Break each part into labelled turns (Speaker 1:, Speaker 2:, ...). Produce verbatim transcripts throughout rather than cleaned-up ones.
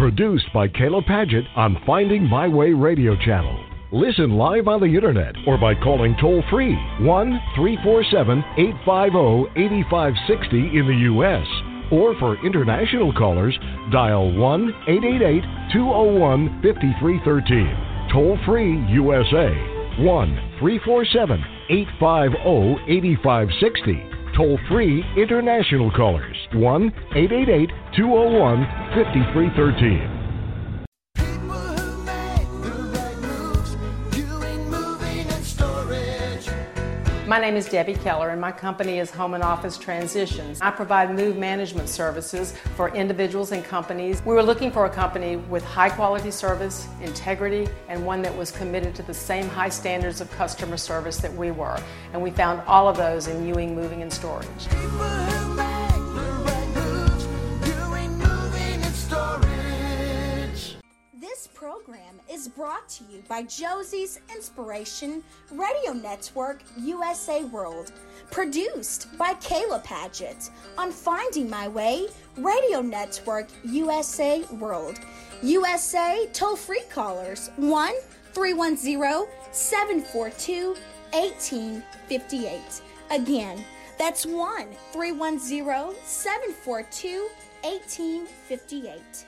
Speaker 1: Produced by Kayla Padgett on Finding My Way Radio Channel. Listen live on the internet or by calling toll-free one three four seven, eight five zero, eight five six zero in the U S Or for international callers, dial one eight eight eight, two zero one, five three one three. Toll-free U S A, one three four seven, eight five zero, eight five six zero. Toll-free international callers, one eight eight eight, two zero one, five three one three.
Speaker 2: My name is Debbie Keller, and my company is Home and Office Transitions. I provide move management services for individuals and companies. We were looking for a company with high quality service, integrity, and one that was committed to the same high standards of customer service that we were. And we found all of those in Ewing Moving and Storage.
Speaker 3: This program is brought to you by Josie's Inspiration Radio Network U S A World, produced by Kayla Padgett on Finding My Way Radio Network U S A World. U S A toll-free callers one three one zero, seven four two, one eight five eight. Again, that's one three one zero, seven four two, one eight five eight.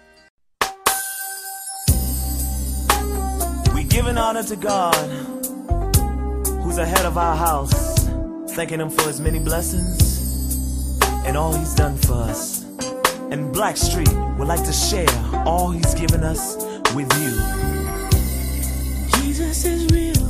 Speaker 4: Giving honor to God, who's ahead of our house, thanking him for his many blessings and all he's done for us. And Blackstreet would like to share all he's given us with you.
Speaker 5: Jesus is real.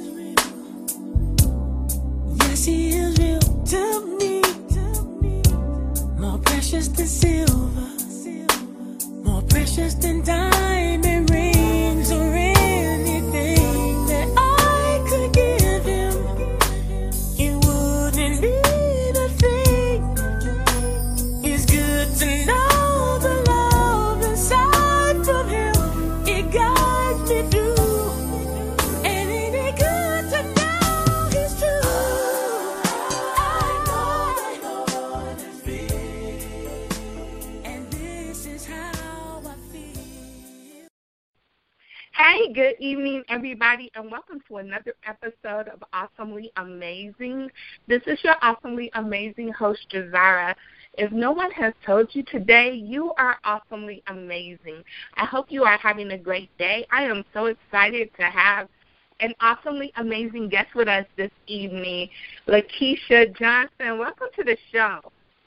Speaker 5: Yes, he is real to me. More precious than silver, more precious than diamond rings or rings.
Speaker 6: Hey, good evening, everybody, and welcome to another episode of Awesomely Amazing. This is your awesomely amazing host, Jazara. If no one has told you today, you are awesomely amazing. I hope you are having a great day. I am so excited to have an awesomely amazing guest with us this evening, Lakeisha Johnson. Welcome to the show.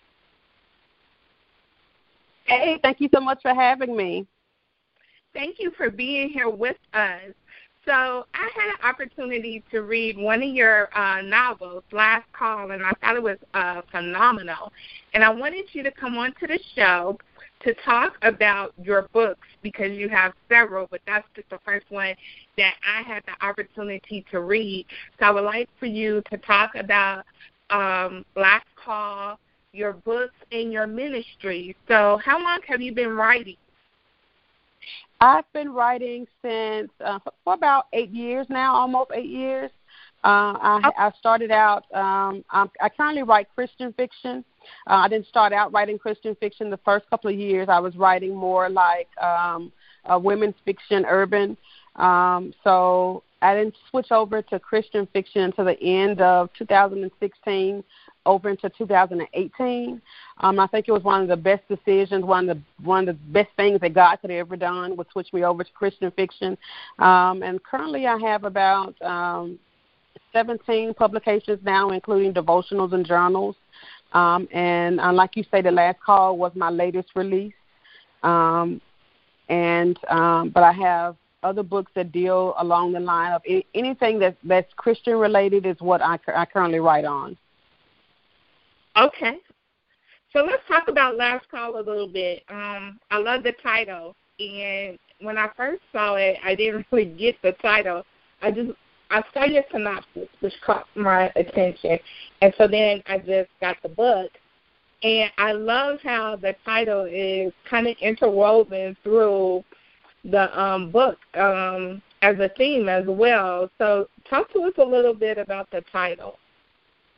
Speaker 7: Hey, thank you so much for having me.
Speaker 6: Thank you for being here with us. So I had an opportunity to read one of your uh, novels, Last Call, and I thought it was uh, phenomenal. And I wanted you to come on to the show to talk about your books because you have several, but that's just the first one that I had the opportunity to read. So I would like for you to talk about um, Last Call, your books, and your ministry. So how long have you been writing?
Speaker 7: I've been writing since uh, for about eight years now, almost eight years. Uh, I, I started out, um, I'm, I currently write Christian fiction. Uh, I didn't start out writing Christian fiction the first couple of years. I was writing more like um, uh, women's fiction, urban. Um, so I didn't switch over to Christian fiction until the end of two thousand sixteen, over into two thousand eighteen. Um, I think it was one of the best decisions, one of the one of the best things that God could have ever done was switch me over to Christian fiction. Um, and currently I have about um, seventeen publications now, including devotionals and journals. Um, and uh, like you say, The Last Call was my latest release. Um, and um, but I have other books that deal along the line of anything that, that's Christian related is what I, I currently write on.
Speaker 6: Okay. So let's talk about Last Call a little bit. Um, I love the title, and when I first saw it, I didn't really get the title. I just I saw your synopsis, which caught my attention, and so then I just got the book, and I love how the title is kind of interwoven through the um, book um, as a theme as well. So talk to us a little bit about the title.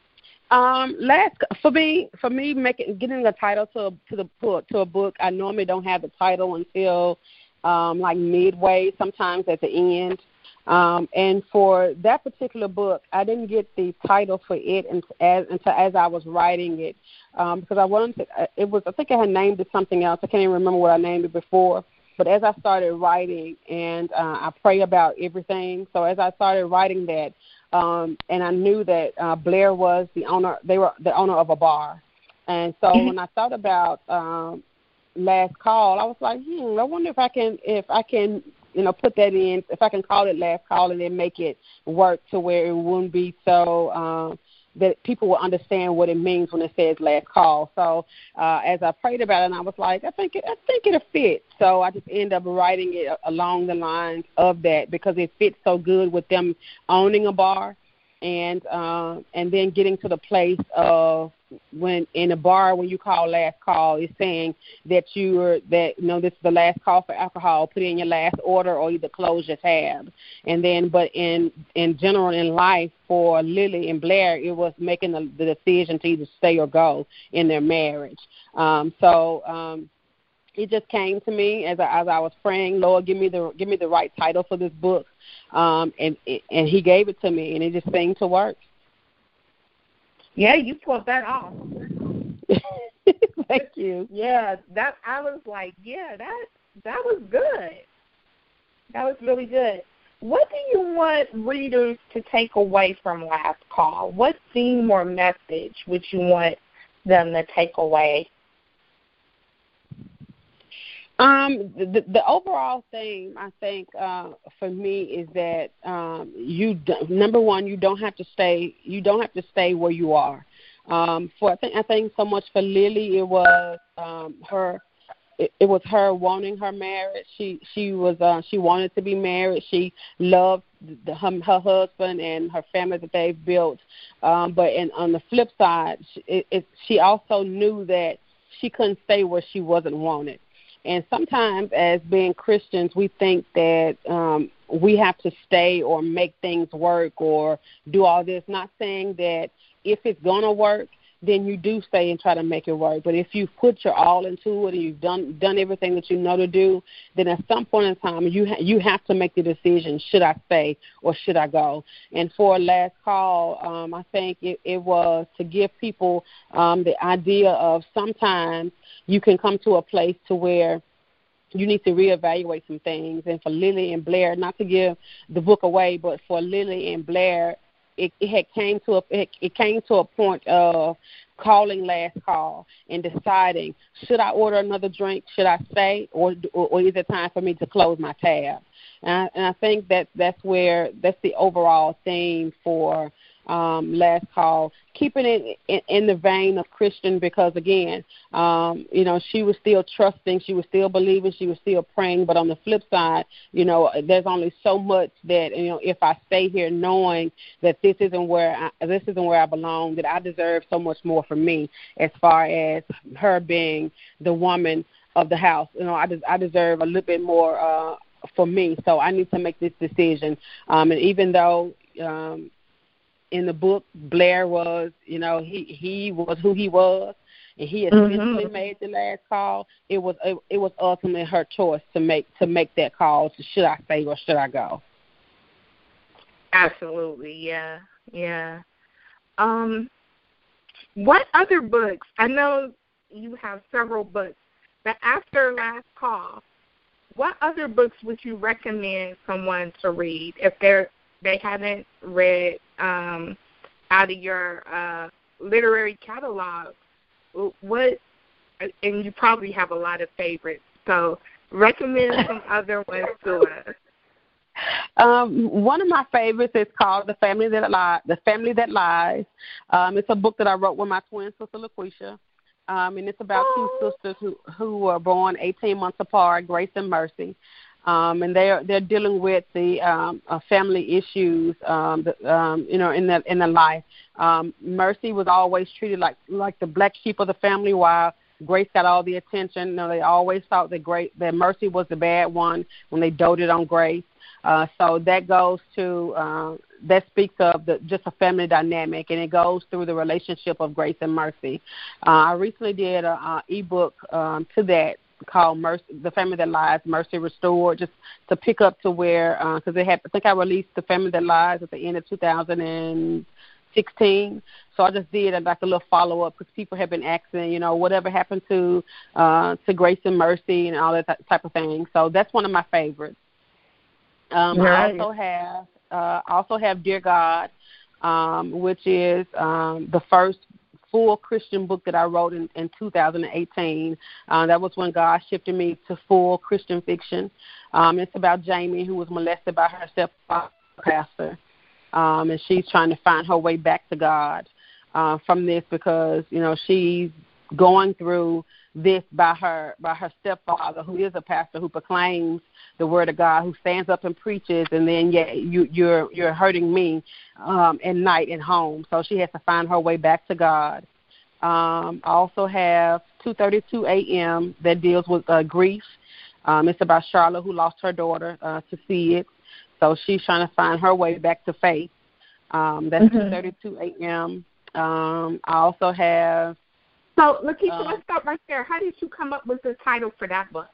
Speaker 7: Um, last for me, for me, making getting a title to a, to the book to a book. I normally don't have the title until um, like midway, sometimes at the end. Um, and for that particular book, I didn't get the title for it until as, until as I was writing it, um, because I wanted to, it was I think I had named it something else. I can't even remember what I named it before. But as I started writing, and uh, I pray about everything. So as I started writing that. Um, and I knew that uh, Blair was the owner. They were the owner of a bar, and so when I thought about um, Last Call, I was like, hmm, I wonder if I can, if I can, you know, put that in, if I can call it Last Call and then make it work to where it wouldn't be so um, that people will understand what it means when it says Last Call. So uh, as I prayed about it, and I was like, I think it, I think it'll fit. So I just ended up writing it along the lines of that because it fits so good with them owning a bar, and uh, and then getting to the place of when in a bar when you call last call, it's saying that you are that you know this is the last call for alcohol. Put in your last order or either close your tab. And then, but in in general in life for Lily and Blair, it was making the, the decision to either stay or go in their marriage. Um, so. Um, It just came to me as I, as I was praying, Lord, give me the give me the right title for this book, um, and and He gave it to me, and it just seemed to work.
Speaker 6: Yeah, you pulled that off.
Speaker 7: Thank you.
Speaker 6: Yeah, that I was like, yeah, that that was good. That was really good. What do you want readers to take away from Last Call? What theme or message would you want them to take away?
Speaker 7: Um, the, the overall theme, I think, uh, for me is that um, you number one, you don't have to stay. You don't have to stay where you are. Um, for I think I think so much for Lily, it was um, her. It, it was her wanting her marriage. She she was uh, she wanted to be married. She loved the, her, her husband and her family that they've built. Um, but in, on the flip side, it, it, she also knew that she couldn't stay where she wasn't wanted. And sometimes as being Christians, we think that um, we have to stay or make things work or do all this. Not saying that if it's going to work, then you do stay and try to make it work. But if you've put your all into it and you've done done everything that you know to do, then at some point in time you ha- you have to make the decision, should I stay or should I go? And for Last Call, um, I think it, it was to give people um, the idea of sometimes you can come to a place to where you need to reevaluate some things. And for Lily and Blair, not to give the book away, but for Lily and Blair, it, it had came to a it, it came to a point of calling Last Call and deciding, should I order another drink? Should I stay, or or, or is it time for me to close my tab? And I, and I think that that's where that's the overall theme for um, Last Call, keeping it in, in the vein of Christian, because again, um, you know, she was still trusting, she was still believing, she was still praying. But on the flip side, you know, there's only so much that, you know, if I stay here knowing that this isn't where I, this isn't where I belong, that I deserve so much more for me, as far as her being the woman of the house. You know, I des- I deserve a little bit more uh, for me, so I need to make this decision. Um, and even though um, in the book, Blair was, you know, he, he was who he was, and he eventually mm-hmm. made the last call. It was it, it was ultimately her choice to make to make that call. To should I stay or should I go?
Speaker 6: Absolutely, yeah, yeah. Um, what other books? I know you have several books, but after Last Call, what other books would you recommend someone to read if they're they haven't read um, out of your uh, literary catalog? What, and you probably have a lot of favorites, so recommend some other ones to us.
Speaker 7: Um, one of my favorites is called The Family That Lies. The Family That Lies. Um, it's a book that I wrote with my twin sister LaQuisha, um, and it's about oh. two sisters who who were born eighteen months apart, Grace and Mercy. Um, and they're they're dealing with the um, uh, family issues, um, the, um, you know, in the in their life. Um, Mercy was always treated like like the black sheep of the family, while Grace got all the attention. You know, they always thought that Grace, that Mercy was the bad one when they doted on Grace. Uh, so that goes to uh, that speaks of the, just a family dynamic, and it goes through the relationship of grace and mercy. Uh, I recently did an uh, e-book um, to that called Mercy, The Family That Lies, Mercy Restored, just to pick up to where, because uh, I think I released The Family That Lies at the end of two thousand sixteen. So I just did like a little follow-up because people have been asking, you know, whatever happened to uh, to Grace and Mercy and all that type of thing. So that's one of my favorites. Um, right. I also have uh, also have Dear God, um, which is um, the first full Christian book that I wrote in, in two thousand eighteen. Uh, that was when God shifted me to full Christian fiction. Um, it's about Jamie, who was molested by her stepfather pastor, um, and she's trying to find her way back to God uh, from this because, you know, she's going through this by her by her stepfather, who is a pastor who proclaims the word of God, who stands up and preaches, and then yeah, you, you're you're hurting me um, at night at home. So she has to find her way back to God. Um, I also have two thirty-two a.m. that deals with uh, grief. Um, it's about Charlotte, who lost her daughter uh, to see it. So she's trying to find her way back to faith. Um, that's mm-hmm. two thirty-two a.m. Um, I also have.
Speaker 6: So, Lakeisha, uh,
Speaker 7: um,
Speaker 6: let's stop right there. How did you come up with the title for that book?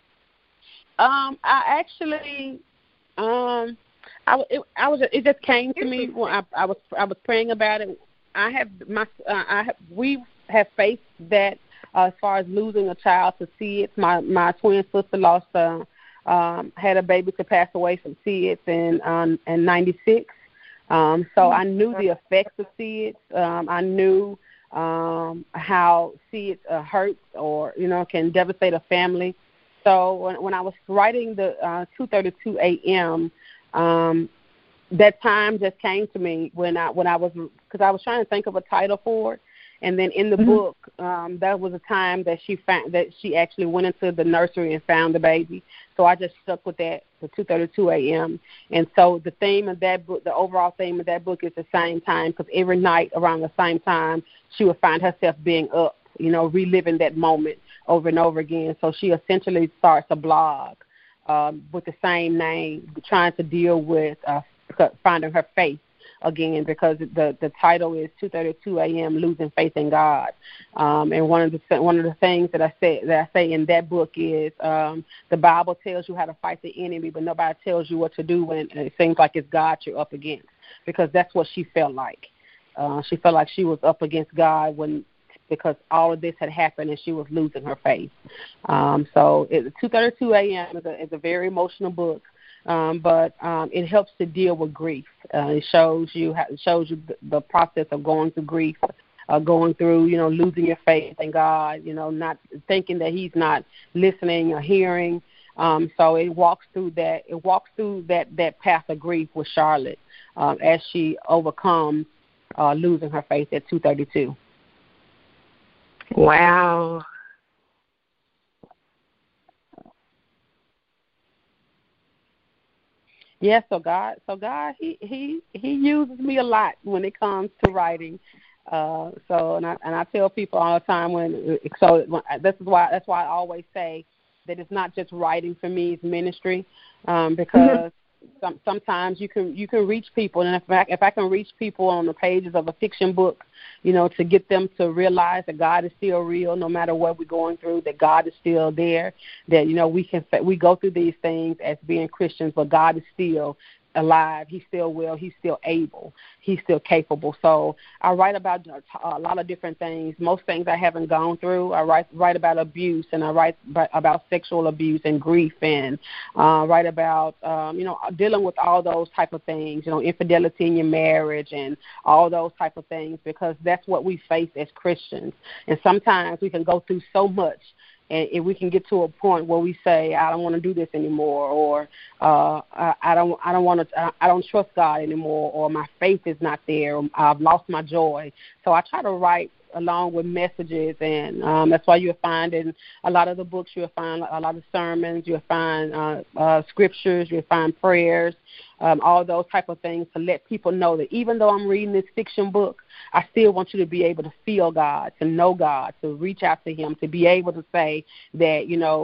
Speaker 7: Um, I actually, um, I, it, I was, it just came to me when I, I was, I was praying about it. I have my, uh, I have, we have faced that uh, as far as losing a child to see it. My my twin sister lost, uh, um, had a baby to pass away from C I D S in um, in ninety-six. Um, so I knew the effects of C I D S. Um, I knew um, how C I D S uh, hurts or you know can devastate a family. So when, when I was writing the uh, two thirty-two a.m., um, that time just came to me when I when I was because I was trying to think of a title for it, and then in the mm-hmm. book um, that was a time that she found that she actually went into the nursery and found the baby. So I just stuck with that, the two thirty-two a.m. And so the theme of that book, the overall theme of that book is the same time because every night around the same time she would find herself being up, you know, reliving that moment over and over again. So she essentially starts a blog um, with the same name, trying to deal with uh, finding her faith again because the the title is two thirty-two a.m. Losing Faith in God. Um, and one of the one of the things that I say that I say in that book is um, the Bible tells you how to fight the enemy, but nobody tells you what to do when it seems like it's God you're up against, because that's what she felt like. Uh, she felt like she was up against God when. Because all of this had happened and she was losing her faith. Um, so it, two thirty-two a.m. is a, is a very emotional book, um, but um, it helps to deal with grief. Uh, it shows you how, it shows you the, the process of going through grief, uh, going through, you know, losing your faith in God, you know, not thinking that he's not listening or hearing. Um, so it walks through that. It walks through that, that path of grief with Charlotte um, as she overcomes uh, losing her faith at two thirty-two.
Speaker 6: Wow.
Speaker 7: Yeah, so God, so God, he he he uses me a lot when it comes to writing. Uh, so, and I and I tell people all the time when so when, this is why that's why I always say that it's not just writing for me; it's ministry, um, because. Mm-hmm. Some, sometimes you can you can reach people, and if I, if I can reach people on the pages of a fiction book, you know, to get them to realize that God is still real, no matter what we're going through, that God is still there, that you know we can we go through these things as being Christians, but God is still alive. He's still well. He's still able. He's still capable. So I write about a lot of different things. Most things I haven't gone through. I write write about abuse, and I write about sexual abuse and grief, and uh, write about um, you know dealing with all those type of things. You know, infidelity in your marriage and all those type of things, because that's what we face as Christians. And sometimes we can go through so much. And if we can get to a point where we say, I don't want to do this anymore, or uh, I, I don't, I don't want to, I don't trust God anymore, or my faith is not there, or I've lost my joy. So I try to write along with messages, and um, that's why you'll find in a lot of the books, you'll find a lot of sermons, you'll find uh, uh, scriptures, you'll find prayers, um, all those type of things to let people know that even though I'm reading this fiction book, I still want you to be able to feel God, to know God, to reach out to him, to be able to say that, you know,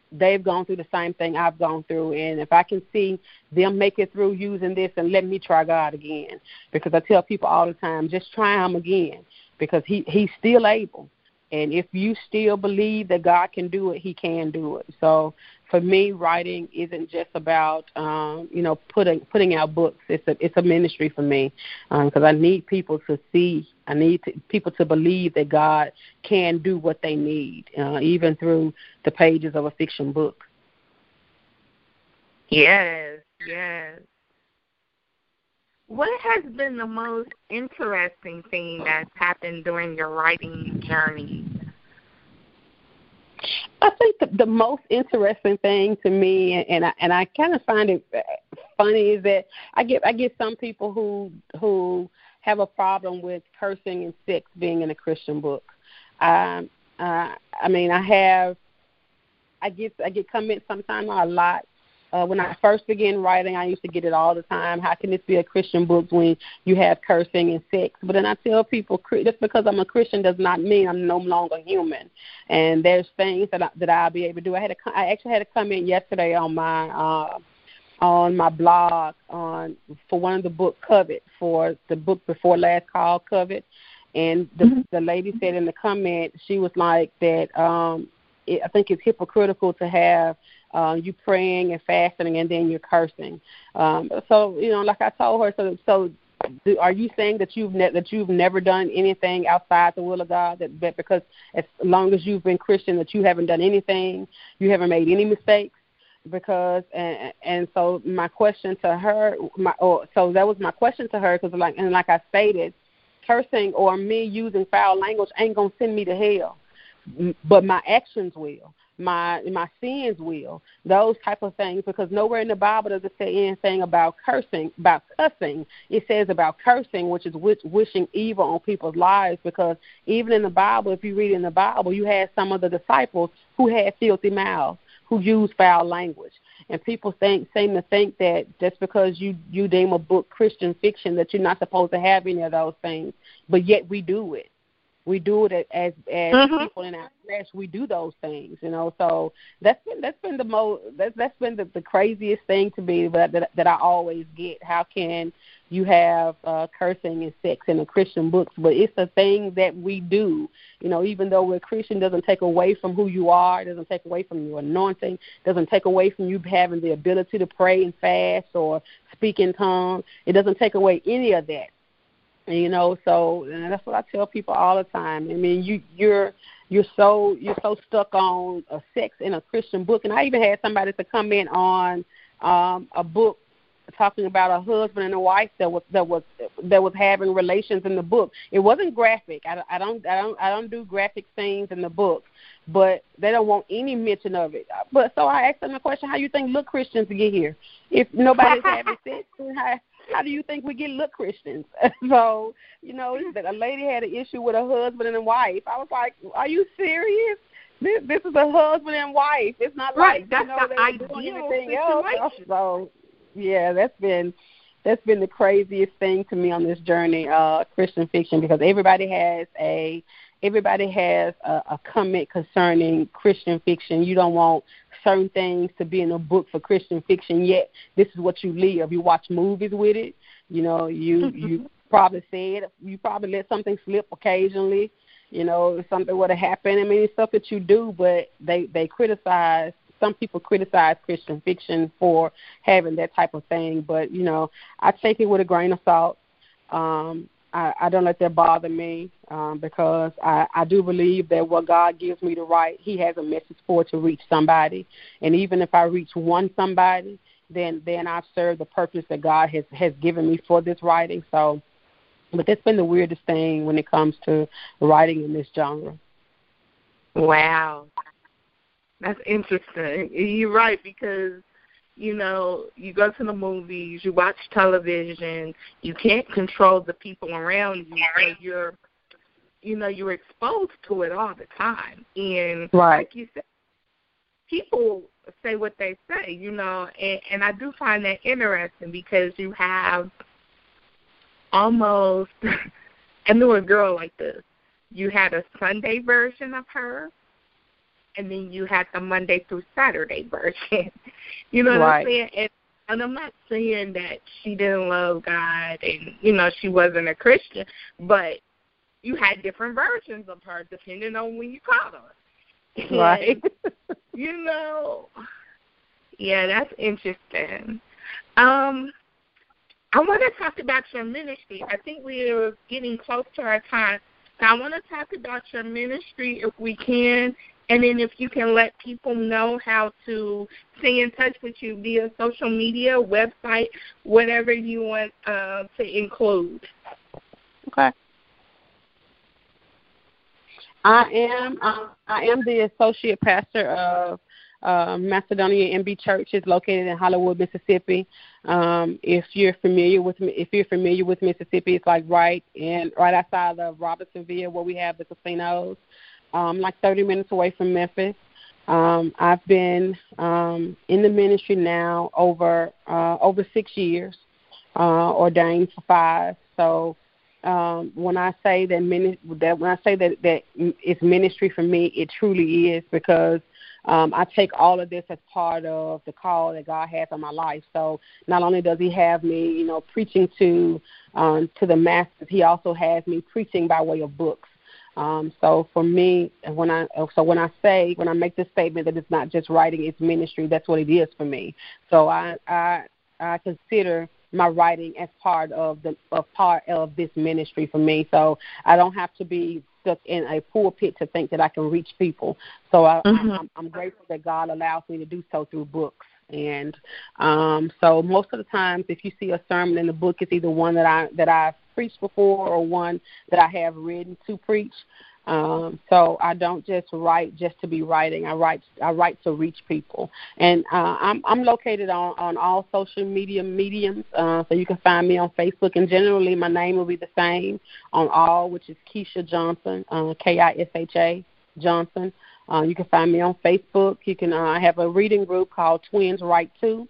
Speaker 7: they've gone through the same thing I've gone through. And if I can see them make it through using this, and let me try God again. Because I tell people all the time, just try him again, because he, he's still able. And if you still believe that God can do it, he can do it. So for me, writing isn't just about, um, you know, putting putting out books. It's a it's a ministry for me, because um, I need people to see. I need to, people to believe that God can do what they need, uh, even through the pages of a fiction book.
Speaker 6: Yes, yes. What has been the most interesting thing that's happened during your writing journey?
Speaker 7: I think the, the most interesting thing to me, and I and I kind of find it funny, is that I get I get some people who who have a problem with cursing and sex being in a Christian book. Um, uh, I mean, I have I get I get comments sometimes a lot. Uh, when I first began writing, I used to get it all the time. How can this be a Christian book when you have cursing and sex? But then I tell people, just because I'm a Christian does not mean I'm no longer human. And there's things that I, that I'll be able to do. I had a, I actually had a comment yesterday on my uh, on my blog on for one of the book Covet, for the book before last called Covet, and the, mm-hmm. the lady said in the comment, she was like that. Um, it, I think it's hypocritical to have. Uh, you praying and fasting, and then you're cursing. Um, so, you know, like I told her, so so do, are you saying that you've ne- that you've never done anything outside the will of God? That, that because as long as you've been Christian, that you haven't done anything, you haven't made any mistakes? Because and and so my question to her, my or so that was my question to her, because like and like I stated, cursing or me using foul language ain't gonna send me to hell, but my actions will. My my sins will, those type of things, because nowhere in the Bible does it say anything about cursing, about cussing. It says about cursing, which is wish, wishing evil on people's lives, because even in the Bible, if you read in the Bible, you had some of the disciples who had filthy mouths, who used foul language. And people think, seem to think that just because you, you deem a book Christian fiction that you're not supposed to have any of those things, but yet we do it. We do it as as mm-hmm. people in our flesh. We do those things, you know. So that's been that's been the most that's that's been the, the craziest thing to me that, that that I always get. How can you have uh, cursing and sex in the Christian books? But it's a thing that we do, you know. Even though we're Christian, doesn't take away from who you are. It doesn't take away from your anointing. Doesn't take away from you having the ability to pray and fast or speak in tongues. It doesn't take away any of that. You know, so and that's what I tell people all the time. I mean, you you're you're so you're so stuck on a sex in a Christian book, and I even had somebody to comment on um, a book talking about a husband and a wife that was that was that was having relations in the book. It wasn't graphic. I, I don't I don't I don't do graphic scenes in the book, but they don't want any mention of it. But so I asked them the question: how you think look Christians get here if nobody's having sex? How, How do you think we get look Christians? So, you know, a lady had an issue with a husband and a wife. I was like, are you serious? This, this is a husband and wife. It's not
Speaker 6: right.
Speaker 7: like,
Speaker 6: That's
Speaker 7: you know,
Speaker 6: the
Speaker 7: they're doing anything else.
Speaker 6: situation.
Speaker 7: So, yeah, that's been that's been the craziest thing to me on this journey, uh, Christian fiction, because everybody has a everybody has a, a comment concerning Christian fiction. You don't want certain things to be in a book for Christian fiction, yet this is what you live. You watch movies with it. You know, you you probably said, you probably let something slip occasionally. You know, if something would have happened. I mean, it's stuff that you do, but they, they criticize, some people criticize Christian fiction for having that type of thing. But, you know, I take it with a grain of salt. Um, I, I don't let that bother me um, because I, I do believe that what God gives me to write, he has a message for to reach somebody. And even if I reach one somebody, then then I've served the purpose that God has, has given me for this writing. So, but that's been the weirdest thing when it comes to writing in this genre.
Speaker 6: Wow. That's interesting. You're right, because you know, you go to the movies, you watch television, you can't control the people around you, so you're, you know, you're exposed to it all the time. And
Speaker 7: right.
Speaker 6: like you said, people say what they say, you know, and, and I do find that interesting because you have almost, I knew a girl like this. You had a Sunday version of her, and then you had the Monday through Saturday version. You know what
Speaker 7: right.
Speaker 6: I'm saying? And, and I'm not saying that she didn't love God and, you know, she wasn't a Christian, but you had different versions of her depending on when you called her.
Speaker 7: Right.
Speaker 6: And, you know, yeah, that's interesting. Um, I want to talk about your ministry. I think we're getting close to our time. So I want to talk about your ministry if we can, and then if you can let people know how to stay in touch with you via social media, website, whatever you want uh, to include.
Speaker 7: Okay. I am uh, I am the associate pastor of uh, Macedonia M B Church. It's located in Hollywood, Mississippi. Um, if you're familiar with if you're familiar with Mississippi, it's like right in right outside of Robinsonville, where we have the casinos. Um, like thirty minutes away from Memphis. Um, I've been um, in the ministry now over uh, over six years, uh, ordained for five. So um, when I say that, mini- that when I say that that it's ministry for me, it truly is, because um, I take all of this as part of the call that God has on my life. So not only does He have me, you know, preaching to um, to the masses, He also has me preaching by way of books. Um, so for me, when I so when I say when I make this statement that it's not just writing, it's ministry, that's what it is for me. So I I, I consider my writing as part of the a part of this ministry for me. So I don't have to be stuck in a pulpit to think that I can reach people. So I, mm-hmm. I'm, I'm grateful that God allows me to do so through books. And um, so most of the times, if you see a sermon in the book, it's either one that I that I've preached before or one that I have written to preach. Um, so I don't just write just to be writing. I write I write to reach people. And uh, I'm I'm located on, on all social media mediums, uh, so you can find me on Facebook. And generally, my name will be the same on all, which is Keisha Johnson, uh, K I S H A Johnson. Uh, you can find me on Facebook. You can uh, have a reading group called Twins Write Too.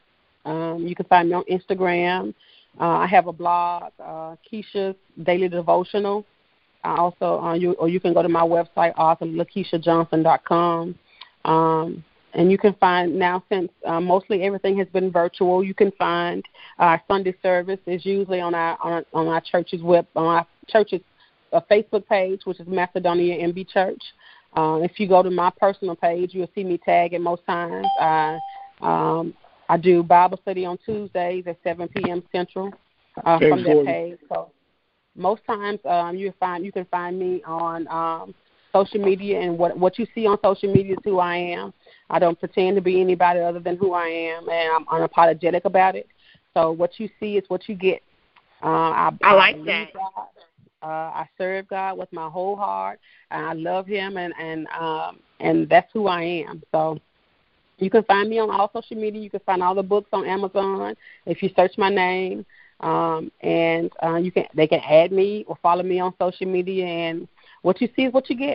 Speaker 7: Um, you can find me on Instagram. Uh, I have a blog, uh, Keisha's Daily Devotional. I also, uh, you, or you can go to my website, author lakeisha johnson dot com. Um, and you can find now, since uh, mostly everything has been virtual, you can find our Sunday service is usually on our on, on our church's web on our church's uh, Facebook page, which is Macedonia M B Church. Uh, if you go to my personal page, you'll see me tag it most times. I, um, I do Bible study on Tuesdays at seven p.m. Central uh, from that page. So most times um, you find you can find me on um, social media, and what what you see on social media is who I am. I don't pretend to be anybody other than who I am, and I'm unapologetic about it. So what you see is what you get. Uh, I,
Speaker 6: I like
Speaker 7: I
Speaker 6: that.
Speaker 7: God. Uh, I serve God with my whole heart, and I love Him, and and um, and that's who I am. So you can find me on all social media. You can find all the books on Amazon if you search my name, um, and uh, you can they can add me or follow me on social media. And what you see is what you get.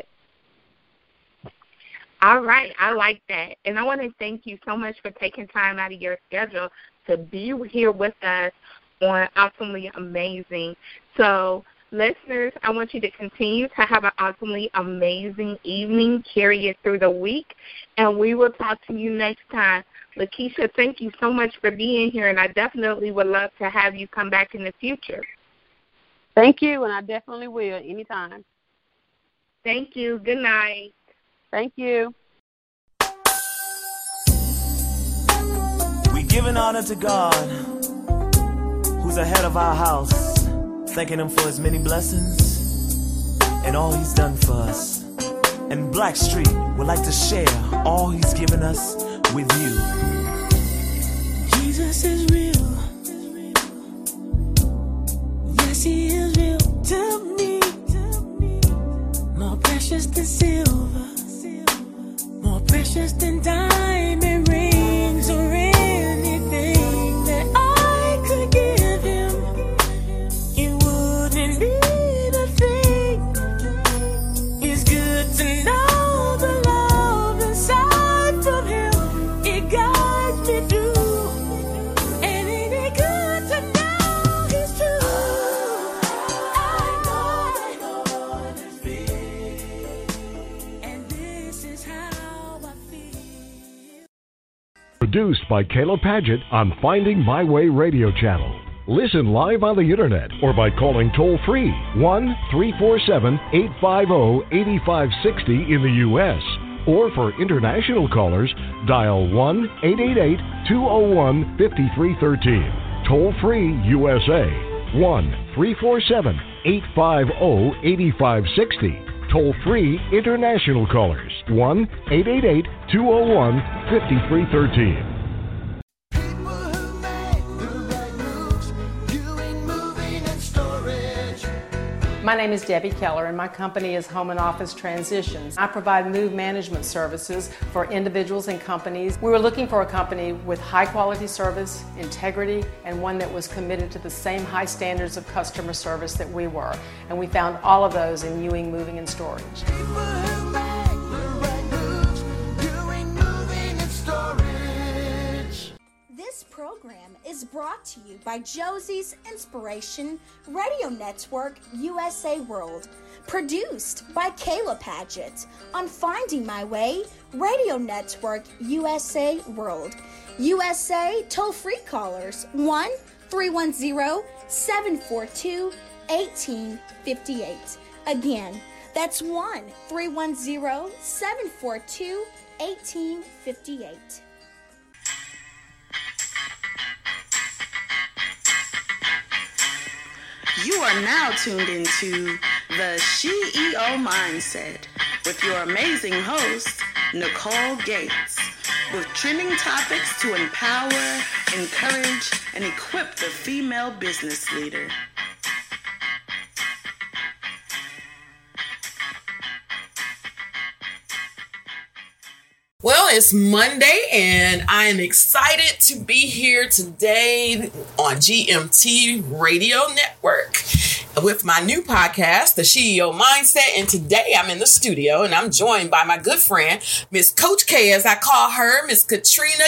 Speaker 6: All right, I like that, and I want to thank you so much for taking time out of your schedule to be here with us on Awesomely Amazing. So, listeners, I want you to continue to have an awesomely amazing evening. Carry it through the week, and we will talk to you next time. Lakeisha, thank you so much for being here, and I definitely would love to have you come back in the future.
Speaker 7: Thank you, and I definitely will anytime.
Speaker 6: Thank you. Good night.
Speaker 7: Thank you.
Speaker 4: We giving honor to God, who's ahead of our house, thanking Him for His many blessings and all He's done for us. And Blackstreet would like to share all He's given us with you.
Speaker 5: Jesus is real. Yes, He is real to me. More precious than silver, more precious than diamond rings or anything that I could give Him. It wouldn't be the thing. It's good to know the love inside from Him. It guides me through, and ain't it good to know He's true? I know, and this is how
Speaker 1: Produced by Kayla Padgett on Finding My Way Radio Channel. Listen live on the internet or by calling toll-free one three four seven, eight five zero, eight five six zero in the U S Or for international callers, dial one eight eight eight, two zero one, five three one three. Toll-free U S A, one three four seven, eight five zero, eight five six zero. Toll-free international callers, one eight eight eight, two zero one, five three one three.
Speaker 2: My name is Debbie Keller, and my company is Home and Office Transitions. I provide move management services for individuals and companies. We were looking for a company with high quality service, integrity, and one that was committed to the same high standards of customer service that we were. And we found all of those in Ewing Moving and Storage.
Speaker 3: This program is brought to you by Josie's Inspiration Radio Network U S A World, produced by Kayla Padgett on Finding My Way Radio Network U S A World. U S A toll-free callers one three one zero, seven four two, one eight five eight. Again, that's one three one zero, seven four two, one eight five eight.
Speaker 8: You are now tuned into the She E O Mindset with your amazing host, Nicole Gates, with trending topics to empower, encourage, and equip the female business leader.
Speaker 9: Well, it's Monday, and I am excited to be here today on G M T Radio Network with my new podcast, The She E O Mindset. And today I'm in the studio, and I'm joined by my good friend, Miss Coach K, as I call her, Miss Katrina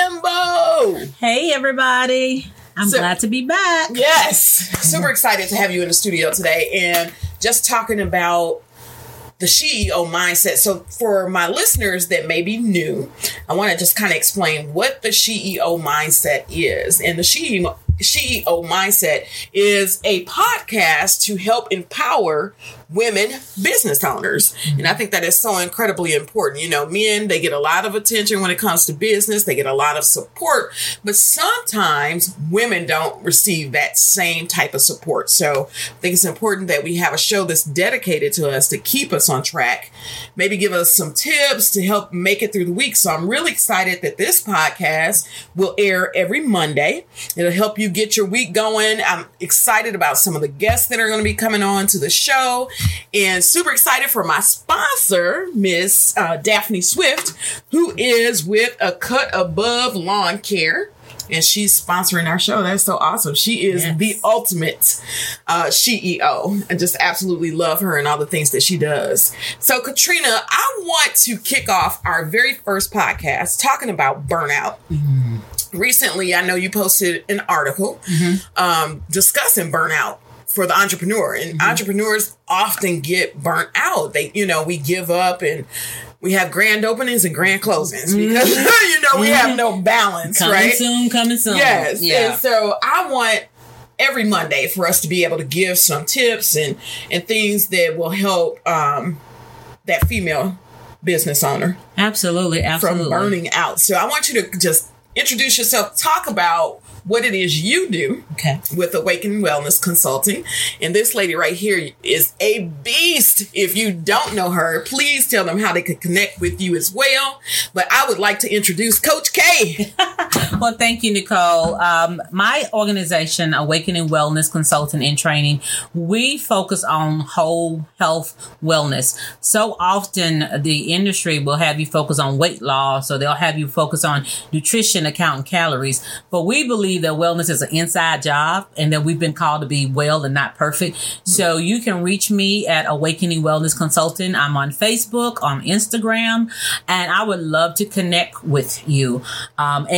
Speaker 9: Kimbo.
Speaker 10: Hey, everybody. I'm so glad to be back.
Speaker 9: Yes. Super excited to have you in the studio today, and just talking about the She E O Mindset. So for my listeners that may be new, I want to just kind of explain what the She E O Mindset is. And the She E O She E O Mindset is a podcast to help empower women business owners. Mm-hmm. And I think that is so incredibly important. You know, men, they get a lot of attention when it comes to business. They get a lot of support, but sometimes women don't receive that same type of support. So I think it's important that we have a show that's dedicated to us to keep us on track, maybe give us some tips to help make it through the week. So I'm really excited that this podcast will air every Monday. It'll help you get your week going. I'm excited about some of the guests that are going to be coming on to the show, and super excited for my sponsor, Miss uh, Daphne Swift, who is with A Cut Above Lawn Care. And she's sponsoring our show. That's so awesome. She is yes. the ultimate uh, She E O. I just absolutely love her and all the things that she does. So, Katrina, I want to kick off our very first podcast talking about burnout. Mm-hmm. Recently, I know you posted an article mm-hmm. um, discussing burnout for the entrepreneur. And mm-hmm. entrepreneurs often get burnt out. They, you know, we give up and we have grand openings and grand closings because, mm-hmm. you know, we have no balance,
Speaker 10: coming
Speaker 9: right?
Speaker 10: Coming soon, coming soon.
Speaker 9: Yes.
Speaker 10: Yeah.
Speaker 9: And so I want every Monday for us to be able to give some tips and, and things that will help um, that female business owner.
Speaker 10: Absolutely. Absolutely.
Speaker 9: From burning out. So I want you to just introduce yourself, talk about what it is you do
Speaker 10: okay.
Speaker 9: with Awakening Wellness Consulting. And this lady right here is a beast. If you don't know her, please tell them how they could connect with you as well. But I would like to introduce Coach K.
Speaker 10: Well, thank you, Nicole. Um, my organization, Awakening Wellness Consulting and Training, we focus on whole health wellness. So often the industry will have you focus on weight loss, or they'll have you focus on nutrition, accounting calories. But we believe that wellness is an inside job and that we've been called to be well and not perfect. Mm-hmm. So you can reach me at Awakening Wellness Consulting. I'm on Facebook, on Instagram, and I would love to connect with you. Um, and yes,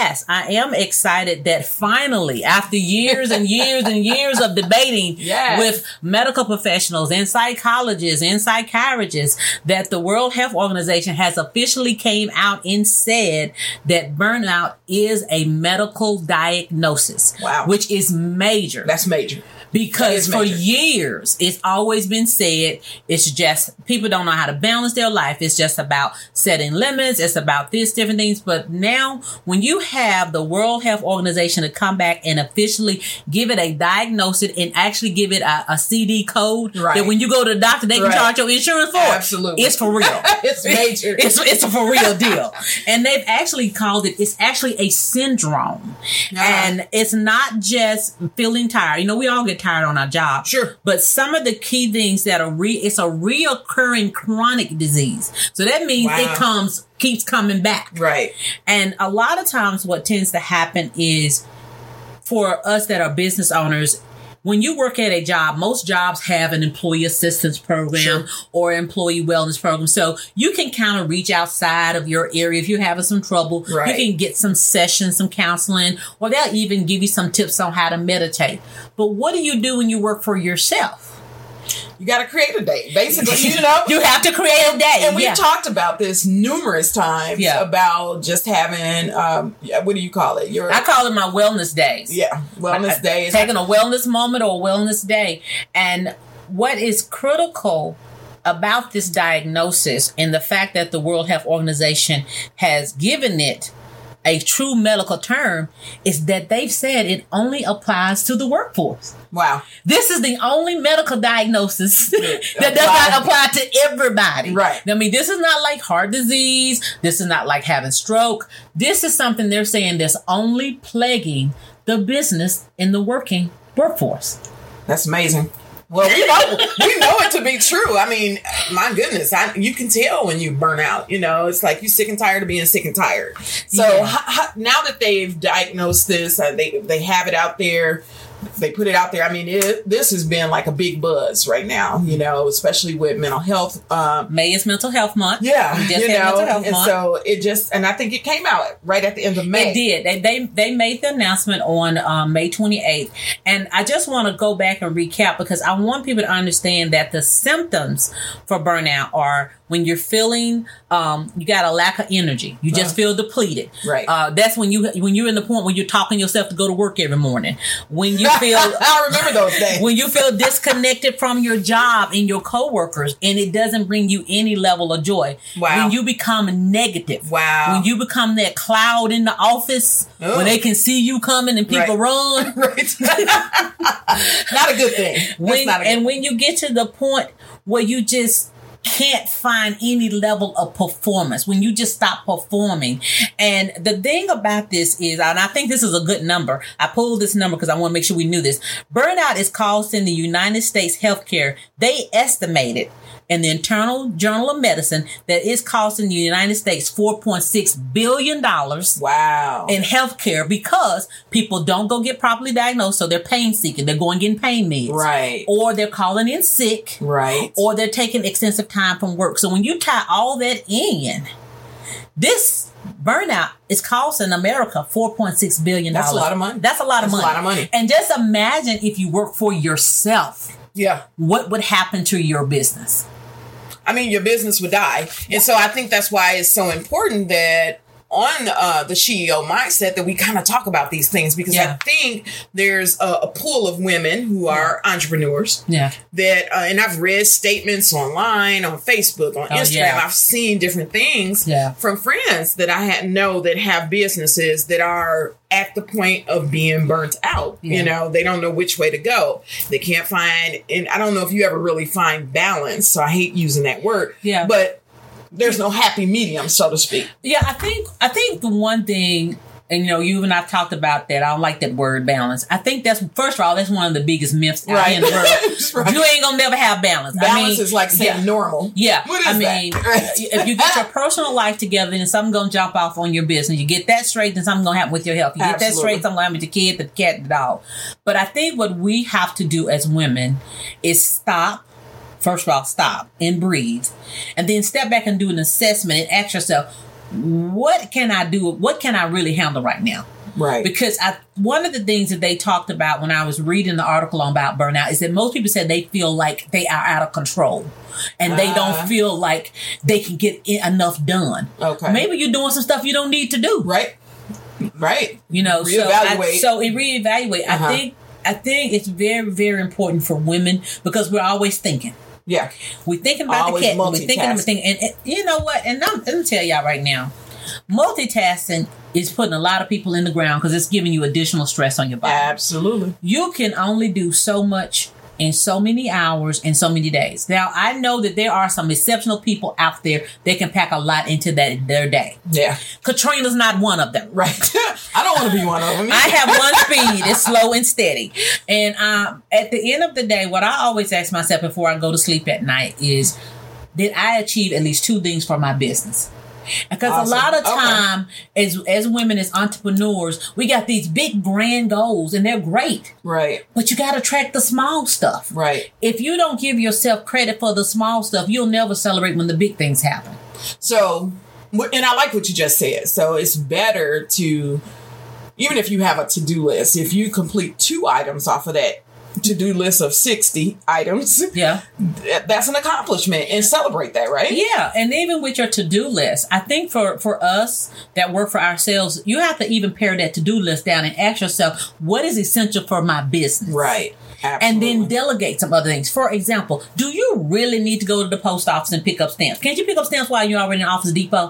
Speaker 10: yes, I am excited that finally, after years and years and years of debating
Speaker 9: yes.
Speaker 10: with medical professionals and psychologists and psychiatrists, that the World Health Organization has officially came out and said that burnout is a medical diagnosis.
Speaker 9: Wow.
Speaker 10: Which is major.
Speaker 9: That's major.
Speaker 10: Because for years, it's always been said, it's just, people don't know how to balance their life. It's just about setting limits. It's about this, different things. But now, when you have the World Health Organization to come back and officially give it a diagnosis and actually give it a, a C D code,
Speaker 9: right.
Speaker 10: that when you go to the doctor, they can
Speaker 9: right.
Speaker 10: charge your insurance for
Speaker 9: Absolutely.
Speaker 10: it. It's for real.
Speaker 9: It's major.
Speaker 10: It's, it's a for real deal. And they've actually called it, it's actually a syndrome. Uh-huh. And it's not just feeling tired. You know, we all get tired on our job.
Speaker 9: Sure.
Speaker 10: But some of the key things that are re it's a reoccurring chronic disease. So that means
Speaker 9: wow.
Speaker 10: it comes, keeps coming back.
Speaker 9: Right.
Speaker 10: And a lot of times what tends to happen is for us that are business owners, when you work at a job, most jobs have an employee assistance program
Speaker 9: sure.
Speaker 10: or employee wellness program. So you can kind of reach outside of your area if you're having some trouble.
Speaker 9: Right.
Speaker 10: You can get some sessions, some counseling, or they'll even give you some tips on how to meditate. But what do you do when you work for yourself?
Speaker 9: You got to create a day, basically. You know,
Speaker 10: you have to create a day.
Speaker 9: And we've
Speaker 10: yeah.
Speaker 9: talked about this numerous times
Speaker 10: yeah.
Speaker 9: about just having, um, what do you call it? Your,
Speaker 10: I call it my wellness days.
Speaker 9: Yeah, wellness
Speaker 10: I,
Speaker 9: days.
Speaker 10: Taking a wellness moment or a wellness day. And what is critical about this diagnosis and the fact that the World Health Organization has given it a true medical term is that they've said it only applies to the workforce.
Speaker 9: Wow.
Speaker 10: This is the only medical diagnosis that does not apply to everybody.
Speaker 9: Right.
Speaker 10: I mean, this is not like heart disease. This is not like having stroke. This is something they're saying that's only plaguing the business in the working workforce.
Speaker 9: That's amazing. Well, we know we know it to be true. I mean, my goodness, I, you can tell when you burn out. You know, it's like you're sick and tired of being sick and tired. So
Speaker 10: Yeah.
Speaker 9: h- h- now that they've diagnosed this, uh, they they have it out there. They put it out there. I mean, it, this has been like a big buzz right now, you know, especially with mental health. Um,
Speaker 10: May is Mental Health Month.
Speaker 9: Yeah,
Speaker 10: We just
Speaker 9: you
Speaker 10: had
Speaker 9: know,
Speaker 10: Mental Health
Speaker 9: and
Speaker 10: Month.
Speaker 9: so it just, and I think it came out right at the end of May.
Speaker 10: It did. They they they made the announcement on um, May twenty-eighth, and I just want to go back and recap because I want people to understand that the symptoms for burnout are when you're feeling um, you got a lack of energy, you just
Speaker 9: Uh,
Speaker 10: feel depleted.
Speaker 9: Right.
Speaker 10: Uh, that's when you when you're in the point when you're talking yourself to go to work every morning. When you feel
Speaker 9: I remember those days.
Speaker 10: When you feel disconnected from your job and your coworkers, and it doesn't bring you any level of joy.
Speaker 9: Wow.
Speaker 10: When you become negative.
Speaker 9: Wow.
Speaker 10: When you become that cloud in the office,
Speaker 9: Ugh.
Speaker 10: when they can see you coming and people run.
Speaker 9: Right. Not a good thing. That's
Speaker 10: When,
Speaker 9: not a good
Speaker 10: and when you get to the point where you just can't find any level of performance, when you just stop performing. And the thing about this is, and I think this is a good number. I pulled this number because I want to make sure we knew this. Burnout is caused in the United States healthcare. They estimated in the Internal Journal of Medicine that it's costing the United States four point six billion dollars
Speaker 9: wow.
Speaker 10: in healthcare because people don't go get properly diagnosed. So they're pain seeking. They're going getting pain meds.
Speaker 9: Right.
Speaker 10: Or they're calling in sick.
Speaker 9: Right.
Speaker 10: Or they're taking extensive time from work. So when you tie all that in, this burnout is costing America four point six billion dollars.
Speaker 9: That's a lot of money.
Speaker 10: That's a lot of
Speaker 9: That's
Speaker 10: money.
Speaker 9: a lot of money.
Speaker 10: And just imagine if you work for yourself.
Speaker 9: Yeah.
Speaker 10: What would happen to your business?
Speaker 9: I mean, your business would die. And so I think that's why it's so important that on uh, the C E O mindset that we kind of talk about these things, because
Speaker 10: Yeah.
Speaker 9: I think there's a, a pool of women who are entrepreneurs
Speaker 10: Yeah.
Speaker 9: that, uh, and I've read statements online, on Facebook, on
Speaker 10: Oh,
Speaker 9: Instagram.
Speaker 10: yeah.
Speaker 9: I've seen different things
Speaker 10: Yeah.
Speaker 9: from friends that I had know that have businesses that are at the point of being burnt out.
Speaker 10: Yeah.
Speaker 9: You know, they don't know which way to go. They can't find, and I don't know if you ever really find balance. So I hate using that word.
Speaker 10: Yeah.
Speaker 9: But there's no happy medium, so to speak.
Speaker 10: Yeah, I think I think the one thing, and you know, you and I talked about that. I don't like that word balance. I think that's, first of all, that's one of the biggest myths out
Speaker 9: Right.
Speaker 10: here in the world.
Speaker 9: Right.
Speaker 10: You ain't gonna never have balance.
Speaker 9: Balance
Speaker 10: I mean,
Speaker 9: is like saying
Speaker 10: yeah.
Speaker 9: normal.
Speaker 10: Yeah,
Speaker 9: What is
Speaker 10: I mean,
Speaker 9: that? Right.
Speaker 10: if you get your personal life together and something gonna jump off on your business, you get that straight, then something gonna happen with your health. You get that
Speaker 9: Absolutely.
Speaker 10: straight, something gonna happen with your kid, the cat, the dog. But I think what we have to do as women is stop. First of all, stop and breathe, and then step back and do an assessment and ask yourself, what can I do? What can I really handle right now?
Speaker 9: Right.
Speaker 10: Because I, one of the things that they talked about when I was reading the article about burnout is that most people said they feel like they are out of control and uh, they don't feel like they can get enough done.
Speaker 9: Okay.
Speaker 10: Maybe you're doing some stuff you don't need to do.
Speaker 9: Right. Right.
Speaker 10: You know,
Speaker 9: reevaluate.
Speaker 10: So, I, so it reevaluate. Uh-huh. I think, I think it's very, very important for women because we're always thinking.
Speaker 9: Yeah.
Speaker 10: We're thinking about
Speaker 9: always
Speaker 10: the cat. We're thinking about things. And, and you know what? And I'm, let me tell y'all right now, multitasking is putting a lot of people in the ground because it's giving you additional stress on your body.
Speaker 9: Absolutely.
Speaker 10: You can only do so much in so many hours in so many days. Now, I know that there are some exceptional people out there that can pack a lot into that their day.
Speaker 9: Yeah.
Speaker 10: Katrina's not one of them.
Speaker 9: Right. I don't want to be one of them.
Speaker 10: I have one speed. It's slow and steady. And um, at the end of the day, what I always ask myself before I go to sleep at night is, did I achieve at least two things for my business? Because awesome. A lot of time, okay. as as women, as entrepreneurs, we got these big grand goals, and they're great.
Speaker 9: Right.
Speaker 10: But you got to track the small stuff.
Speaker 9: Right.
Speaker 10: If you don't give yourself credit for the small stuff, you'll never celebrate when the big things happen.
Speaker 9: So, and I like what you just said. So it's better to, even if you have a to-do list, if you complete two items off of that to-do list of sixty items,
Speaker 10: yeah,
Speaker 9: that's an accomplishment, and celebrate that, right?
Speaker 10: Yeah. And even with your to-do list, I think for for us that work for ourselves, you have to even pare that to-do list down and ask yourself, what is essential for my business?
Speaker 9: Right. Absolutely.
Speaker 10: And then delegate some other things. For example, do you really need to go to the post office and pick up stamps? Can't you pick up stamps while you're already in Office Depot?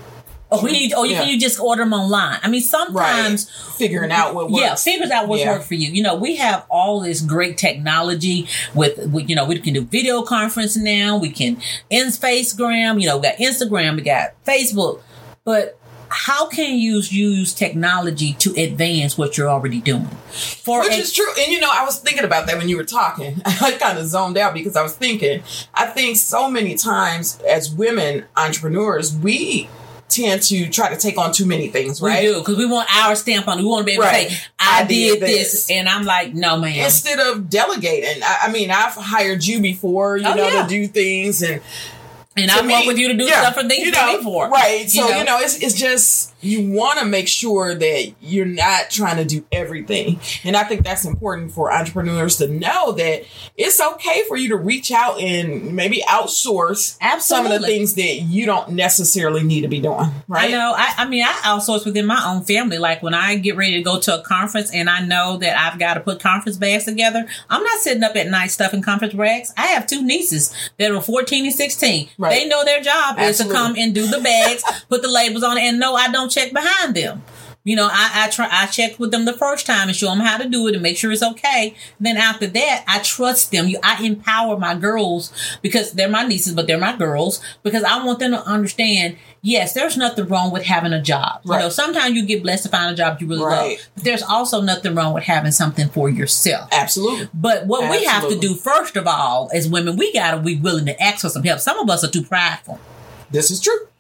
Speaker 10: Or, we need, or yeah. can you just order them online? I mean, sometimes...
Speaker 9: Right. Figuring out what works.
Speaker 10: Yeah, figures out what's yeah. work for you. You know, we have all this great technology with, with, you know, we can do video conference now. We can Instagram, you know, we got Instagram, we got Facebook. But how can you use technology to advance what you're already doing?
Speaker 9: For Which ex- is true. And, you know, I was thinking about that when you were talking. I kind of zoned out because I was thinking, I think so many times as women entrepreneurs, we tend to try to take on too many things, right?
Speaker 10: We do, because we want our stamp on it. We want to be able right. to say, I, I did, did this. this. And I'm like, no, ma'am.
Speaker 9: Instead of delegating. I, I mean, I've hired you before, you oh, know, yeah. to do things. And
Speaker 10: And I work with you to do yeah, stuff for things
Speaker 9: you know,
Speaker 10: before.
Speaker 9: Right. So, you know, you know it's, it's just, you want to make sure that you're not trying to do everything. And I think that's important for entrepreneurs to know that it's okay for you to reach out and maybe outsource
Speaker 10: Absolutely.
Speaker 9: some of the things that you don't necessarily need to be doing. Right.
Speaker 10: I know. I, I mean, I outsource within my own family. Like when I get ready to go to a conference and I know that I've got to put conference bags together, I'm not sitting up at night stuffing conference bags. I have two nieces that are fourteen and sixteen. Right. They know their job Absolutely. is to come and do the bags, put the labels on it, and no, I don't check behind them. You know, I, I try, I check with them the first time and show them how to do it and make sure it's okay. Then after that, I trust them. You, I empower my girls because they're my nieces, but they're my girls because I want them to understand, yes, there's nothing wrong with having a job. Right. You know, sometimes you get blessed to find a job you really right. love, but there's also nothing wrong with having something for yourself.
Speaker 9: Absolutely.
Speaker 10: But what
Speaker 9: Absolutely.
Speaker 10: we have to do first of all as women, we got to be willing to ask for some help. Some of us are too prideful.
Speaker 9: This is true.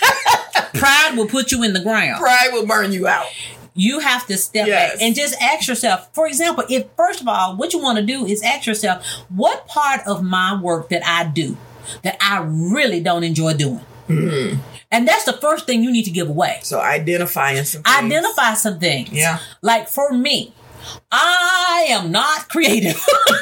Speaker 10: Pride will put you in the ground.
Speaker 9: Pride will burn you out.
Speaker 10: You have to step yes. back and just ask yourself, for example, if first of all, what you want to do is ask yourself, what part of my work that I do that I really don't enjoy doing? Mm-hmm. And that's the first thing you need to give away.
Speaker 9: So identifying some things.
Speaker 10: Identify some things.
Speaker 9: Yeah.
Speaker 10: Like for me, I am not creative.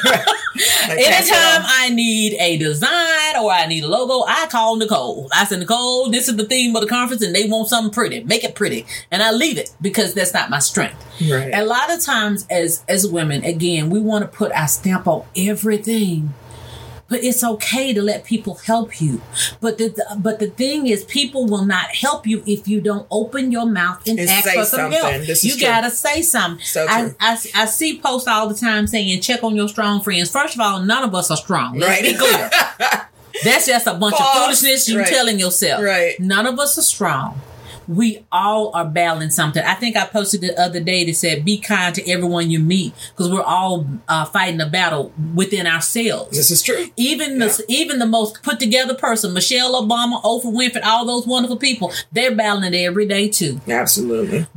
Speaker 10: Anytime I need a design or I need a logo, I call Nicole. I said, Nicole, this is the theme of the conference and they want something pretty. Make it pretty. And I leave it because that's not my strength.
Speaker 9: Right.
Speaker 10: A lot of times as, as women, again, we want to put our stamp on everything. But it's okay to let people help you. But the, the but the thing is, people will not help you if you don't open your mouth and, and ask for some
Speaker 9: something.
Speaker 10: help.
Speaker 9: This
Speaker 10: you gotta say something.
Speaker 9: So
Speaker 10: I, I I see posts all the time saying, "Check on your strong friends." First of all, none of us are strong. Let's
Speaker 9: right.
Speaker 10: be clear. That's just a bunch False. of foolishness you're
Speaker 9: right.
Speaker 10: telling yourself.
Speaker 9: Right.
Speaker 10: None of us are strong. We all are battling something. I think I posted the other day that said, be kind to everyone you meet because we're all uh, fighting a battle within ourselves.
Speaker 9: This is true.
Speaker 10: Even yeah. the even the most put together person, Michelle Obama, Oprah Winfrey, all those wonderful people, they're battling it every day too.
Speaker 9: Absolutely.
Speaker 10: But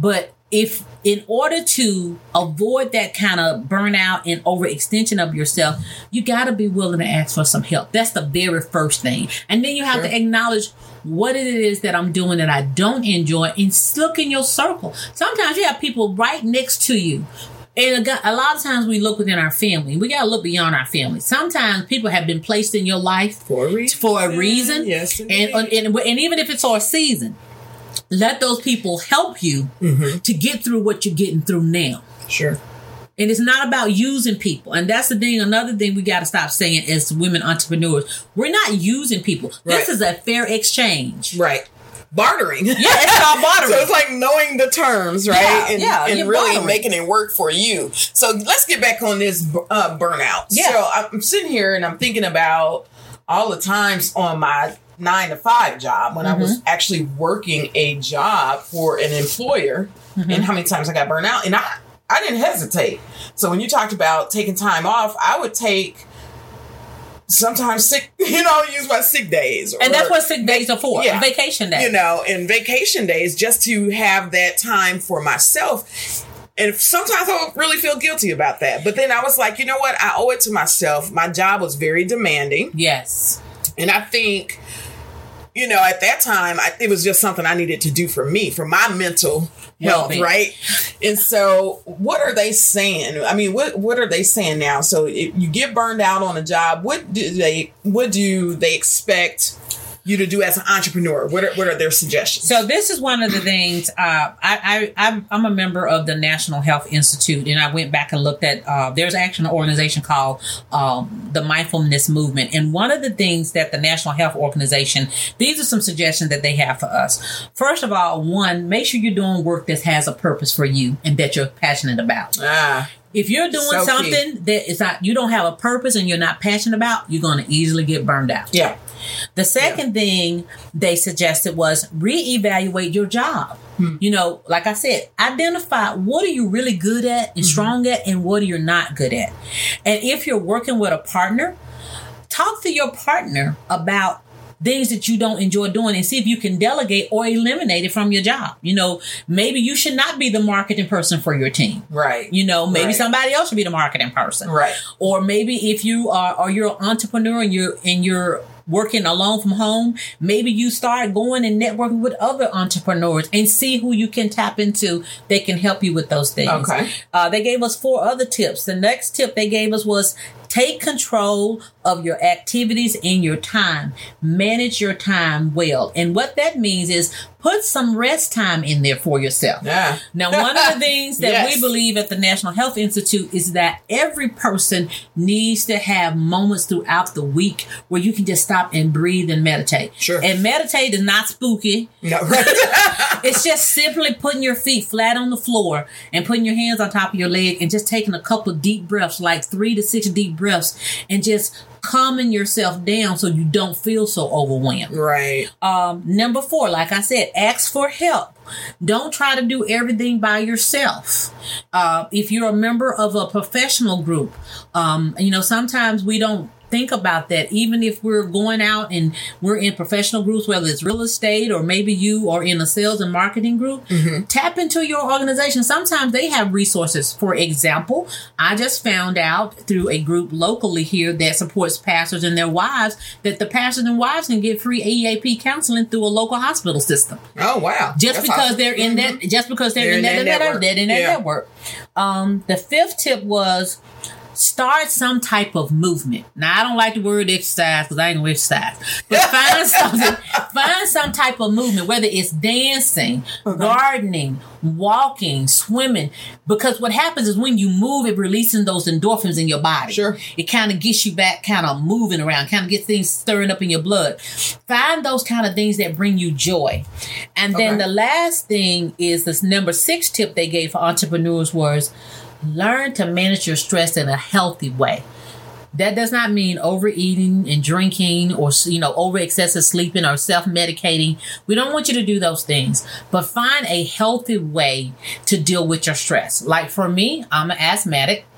Speaker 10: if in order to avoid that kind of burnout and overextension of yourself, you got to be willing to ask for some help. That's the very first thing. And then you have sure. to acknowledge what it is that I'm doing that I don't enjoy, and look in your circle. Sometimes you have people right next to you. And a lot of times we look within our family. We got to look beyond our family. Sometimes people have been placed in your life
Speaker 9: for a reason. For a reason.
Speaker 10: Yes, and, and, and, and even if it's for a season, let those people help you mm-hmm. to get through what you're getting through now.
Speaker 9: Sure.
Speaker 10: And it's not about using people. And that's the thing. Another thing we got to stop saying as women entrepreneurs, we're not using people. Right. This is a fair exchange.
Speaker 9: Right. Bartering.
Speaker 10: Yeah, it's called bartering.
Speaker 9: So it's like knowing the terms, right?
Speaker 10: Yeah,
Speaker 9: and
Speaker 10: yeah,
Speaker 9: and really
Speaker 10: bartering.
Speaker 9: making it work for you. So let's get back on this uh, burnout.
Speaker 10: Yeah.
Speaker 9: So I'm sitting here and I'm thinking about all the times on my nine to five job when mm-hmm. I was actually working a job for an employer mm-hmm. and how many times I got burned out. And I, I didn't hesitate. So when you talked about taking time off, I would take sometimes sick, you know, use my sick days. Or,
Speaker 10: and that's what sick days are for, yeah, vacation days.
Speaker 9: You know, and vacation days just to have that time for myself. And sometimes I would really feel guilty about that. But then I was like, you know what? I owe it to myself. My job was very demanding.
Speaker 10: Yes.
Speaker 9: And I think, you know, at that time, I, it was just something I needed to do for me, for my mental health, well, right? And so what are they saying? I mean, what what are they saying now? So if you get burned out on a job, what do they what do they expect you to do as an entrepreneur? What are, what are their suggestions?
Speaker 10: So this is one of the things. Uh, I, I I'm a member of the National Health Institute, and I went back and looked at. Uh, there's actually an organization called um, the Mindfulness Movement, and one of the things that the National Health Organization. These are some suggestions that they have for us. First of all, one, make sure you're doing work that has a purpose for you and that you're passionate about.
Speaker 9: Ah.
Speaker 10: If you're doing so something key. that is not, you don't have a purpose and you're not passionate about, you're going to easily get burned out.
Speaker 9: Yeah.
Speaker 10: The second yeah. thing they suggested was reevaluate your job. Hmm. You know, like I said, identify what are you really good at and mm-hmm. strong at and what are you not good at. And if you're working with a partner, talk to your partner about things that you don't enjoy doing and see if you can delegate or eliminate it from your job. You know, maybe you should not be the marketing person for your team.
Speaker 9: Right.
Speaker 10: You know, maybe
Speaker 9: right.
Speaker 10: somebody else should be the marketing person.
Speaker 9: Right.
Speaker 10: Or maybe if you are, or you're an entrepreneur and you're, and you're working alone from home, maybe you start going and networking with other entrepreneurs and see who you can tap into that can help you with those things.
Speaker 9: Okay.
Speaker 10: Uh, they gave us four other tips. The next tip they gave us was take control of your activities and your time. Manage your time well. And what that means is put some rest time in there for yourself.
Speaker 9: Yeah.
Speaker 10: Now, one of the things that
Speaker 9: yes.
Speaker 10: we believe at the National Health Institute is that every person needs to have moments throughout the week where you can just stop and breathe and meditate.
Speaker 9: Sure.
Speaker 10: And meditate is not spooky.
Speaker 9: No, right.
Speaker 10: It's just simply putting your feet flat on the floor and putting your hands on top of your leg and just taking a couple of deep breaths, like three to six deep breaths, and just calming yourself down so you don't feel so overwhelmed.
Speaker 9: Right.
Speaker 10: Um, number four, like I said, ask for help. Don't try to do everything by yourself. Uh, if you're a member of a professional group, um, you know, sometimes we don't think about that. Even if we're going out and we're in professional groups, whether it's real estate or maybe you are in a sales and marketing group, mm-hmm. tap into your organization. Sometimes they have resources. For example, I just found out through a group locally here that supports pastors and their wives that the pastors and wives can get free E A P counseling through a local hospital system.
Speaker 9: Oh, wow.
Speaker 10: Just
Speaker 9: That's
Speaker 10: because
Speaker 9: awesome.
Speaker 10: they're in
Speaker 9: mm-hmm.
Speaker 10: that, just because they're,
Speaker 9: they're
Speaker 10: in,
Speaker 9: in
Speaker 10: that,
Speaker 9: that,
Speaker 10: that
Speaker 9: network.
Speaker 10: They're in that
Speaker 9: yeah.
Speaker 10: network. Um, the fifth tip was start some type of movement. Now, I don't like the word exercise because I ain't gonna exercise. But find something, find some type of movement, whether it's dancing, okay. gardening, walking, swimming. Because what happens is when you move, it releases those endorphins in your body.
Speaker 9: Sure.
Speaker 10: It kind of gets you back, kind of moving around, kind of gets things stirring up in your blood. Find those kind of things that bring you joy. And then okay. the last thing is this number six tip they gave for entrepreneurs was learn to manage your stress in a healthy way. That does not mean overeating and drinking or, you know, over excessive sleeping or self-medicating. We don't want you to do those things, but find a healthy way to deal with your stress. Like for me, I'm an asthmatic.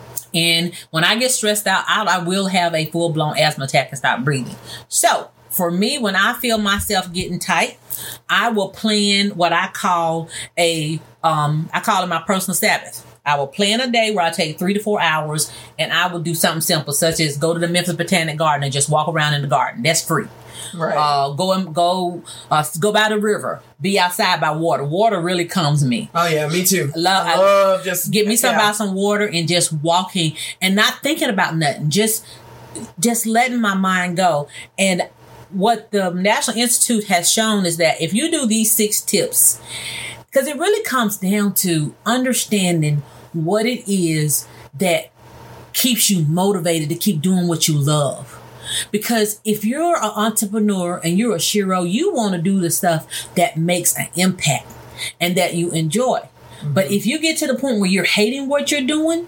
Speaker 10: And when I get stressed out, I, I will have a full-blown asthma attack and stop breathing. So for me, when I feel myself getting tight, I will plan what I call a, um, I call it my personal Sabbath. I will plan a day where I take three to four hours and I will do something simple, such as go to the Memphis Botanic Garden and just walk around in the garden. That's free.
Speaker 9: Right.
Speaker 10: Uh, go and go, uh, go by the river. Be outside by water. Water really calms me.
Speaker 9: Oh yeah, me too.
Speaker 10: Love,
Speaker 9: I love just
Speaker 10: get me some
Speaker 9: yeah.
Speaker 10: by some water and just walking and not thinking about nothing. Just, just letting my mind go. And what the National Institute has shown is that if you do these six tips, because it really comes down to understanding what it is that keeps you motivated to keep doing what you love. Because if you're an entrepreneur and you're a shero, you want to do the stuff that makes an impact and that you enjoy. Mm-hmm. But if you get to the point where you're hating what you're doing,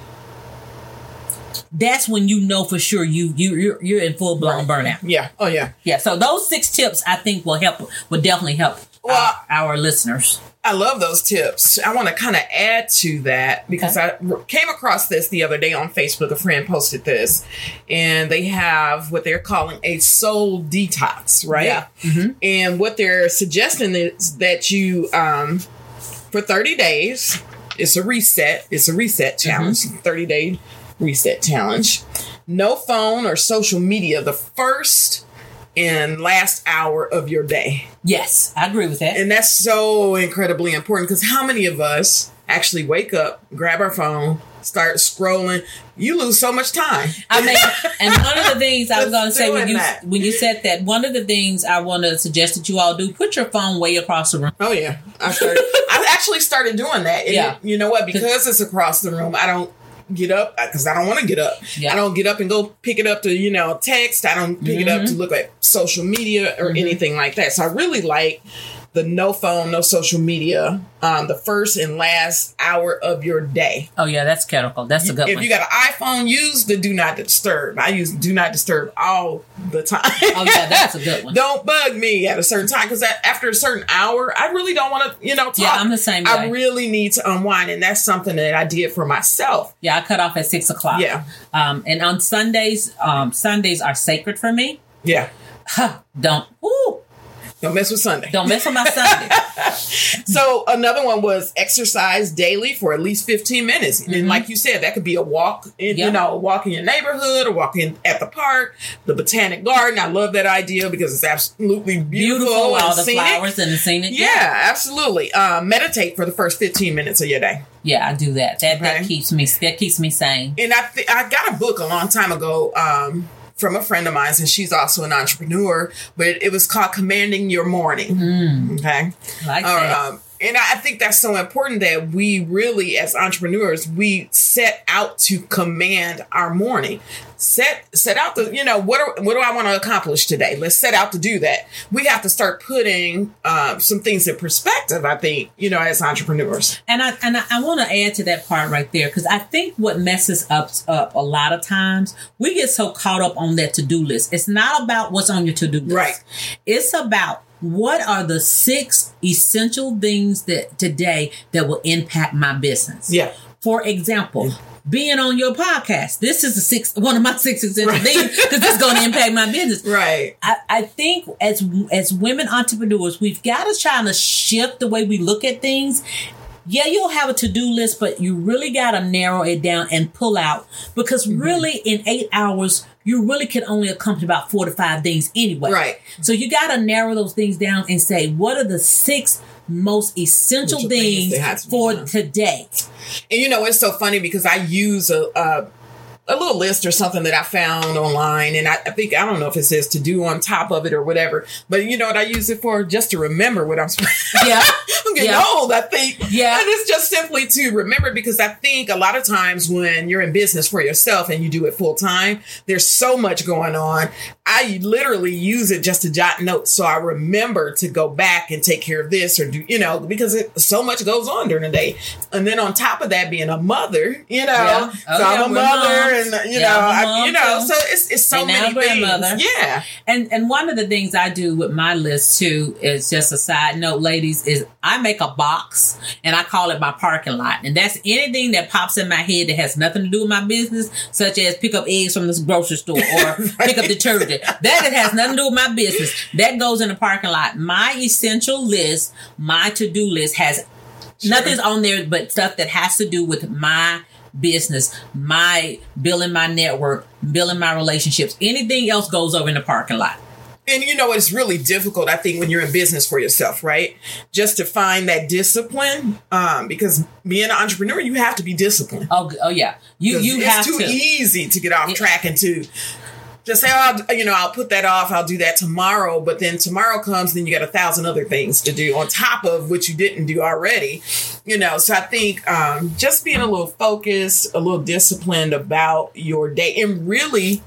Speaker 10: that's when you know for sure you you you're, you're in full blown
Speaker 9: right.
Speaker 10: burnout.
Speaker 9: Yeah. Oh yeah.
Speaker 10: Yeah. So those six tips I think will help. Will definitely help
Speaker 9: well,
Speaker 10: our, our listeners.
Speaker 9: I love those tips. I want to kind of add to that because okay. I came across this the other day on Facebook. A friend posted this, and they have what they're calling a soul detox, right?
Speaker 10: Yeah. Mm-hmm.
Speaker 9: And what they're suggesting is that you, um, for thirty days, it's a reset. It's a reset challenge, mm-hmm. thirty day reset challenge. No phone or social media the first and last hour of your day.
Speaker 10: Yes, I agree with that.
Speaker 9: And that's so incredibly important because how many of us actually wake up, grab our phone, start scrolling? You lose so much time.
Speaker 10: I mean, and one of the things I was going to say when you
Speaker 9: that.
Speaker 10: when you said that, one of the things I want to suggest that you all do, put your phone way across the room.
Speaker 9: Oh yeah, I started. I actually started doing that. And
Speaker 10: yeah,
Speaker 9: you know what? Because it's across the room, I don't get up because I don't want to get up. Yeah. I don't get up and go pick it up to, you know, text. I don't pick mm-hmm. it up to look at social media or mm-hmm. anything like that. So I really like the no phone, no social media, um, the first and last hour of your day.
Speaker 10: Oh yeah, that's critical. That's a good
Speaker 9: if
Speaker 10: one.
Speaker 9: If you got an iPhone, use the do not disturb. I use do not disturb all the time.
Speaker 10: Oh yeah, that's a good one.
Speaker 9: Don't bug me at a certain time because after a certain hour, I really don't want to, you know, talk.
Speaker 10: Yeah, I'm the same way.
Speaker 9: I really need to unwind, and that's something that I did for myself.
Speaker 10: Yeah, I cut off at six o'clock.
Speaker 9: Yeah,
Speaker 10: um, and on Sundays, um, Sundays are sacred for me.
Speaker 9: Yeah,
Speaker 10: huh, don't. Ooh.
Speaker 9: Don't mess with Sunday.
Speaker 10: Don't mess with my Sunday.
Speaker 9: So another one was exercise daily for at least fifteen minutes. Mm-hmm. And like you said, that could be a walk, in, yep. you know, a walk in your neighborhood or walking at the park, the Botanic Garden. I love that idea because it's absolutely beautiful.
Speaker 10: Beautiful,
Speaker 9: and
Speaker 10: all the
Speaker 9: scenic.
Speaker 10: flowers and the scenic.
Speaker 9: Yeah, yeah. absolutely. Um, meditate for the first fifteen minutes of your day.
Speaker 10: Yeah, I do that. That, okay. that keeps me that keeps me sane.
Speaker 9: And I th- I got a book a long time ago. Um, from a friend of mine, and she's also an entrepreneur, but it was called Commanding Your Morning. Mm. Okay.
Speaker 10: Like that.
Speaker 9: Um, and I think that's so important that we really, as entrepreneurs, we set out to command our morning. Set set out the, you know, what are, what do I want to accomplish today? Let's set out to do that. We have to start putting um, some things in perspective, I think, you know, as entrepreneurs.
Speaker 10: And I and I, I want to add to that part right there, because I think what messes us up a lot of times, we get so caught up on that to-do list. It's not about what's on your to-do list.
Speaker 9: Right.
Speaker 10: It's about what are the six essential things that today that will impact my business.
Speaker 9: Yeah.
Speaker 10: For example, being on your podcast. This is the six, one of my six essential right. things because it's going to impact my business.
Speaker 9: Right.
Speaker 10: I, I think as as women entrepreneurs, we've got to try to shift the way we look at things. Yeah, you'll have a to-do list, but you really got to narrow it down and pull out because mm-hmm. really in eight hours, you really can only accomplish about four to five things anyway.
Speaker 9: Right.
Speaker 10: So you got to narrow those things down and say, what are the six most essential Which things, things to for done. today?
Speaker 9: And you know, it's so funny because I use a, a a little list or something that I found online. And I, I think, I don't know if it says to do on top of it or whatever, but you know what I use it for? Just to remember what I'm supposed to
Speaker 10: Yeah.
Speaker 9: I'm getting
Speaker 10: yeah.
Speaker 9: old, I think.
Speaker 10: Yeah.
Speaker 9: And it's just simply to remember because I think a lot of times when you're in business for yourself and you do it full time, there's so much going on. I literally use it just to jot notes. So I remember to go back and take care of this or do, you know, because it, so much goes on during the day. And then on top of that, being a mother, you know,
Speaker 10: yeah. oh,
Speaker 9: so
Speaker 10: yeah,
Speaker 9: I'm a mother.
Speaker 10: Moms.
Speaker 9: And, you
Speaker 10: yeah,
Speaker 9: know, I, you know,
Speaker 10: too.
Speaker 9: so it's it's so
Speaker 10: and
Speaker 9: many things. Yeah.
Speaker 10: And and one of the things I do with my list too is just a side note, ladies, is I make a box and I call it my parking lot. And that's anything that pops in my head that has nothing to do with my business, such as pick up eggs from this grocery store or right. pick up detergent. it. That it has nothing to do with my business. That goes in the parking lot. My essential list, my to-do list has sure. nothing's on there but stuff that has to do with my business, my building my network, building my relationships. Anything else goes over in the parking lot.
Speaker 9: And you know, it's really difficult, I think, when you're in business for yourself, right? Just to find that discipline, um, because being an entrepreneur, you have to be disciplined.
Speaker 10: Oh, oh yeah. You you
Speaker 9: it's
Speaker 10: have
Speaker 9: too
Speaker 10: to.
Speaker 9: easy to get off track and to just say, oh, I'll, you know, I'll put that off. I'll do that tomorrow. But then tomorrow comes, then you got a thousand other things to do on top of what you didn't do already. You know, so I think um, just being a little focused, a little disciplined about your day and really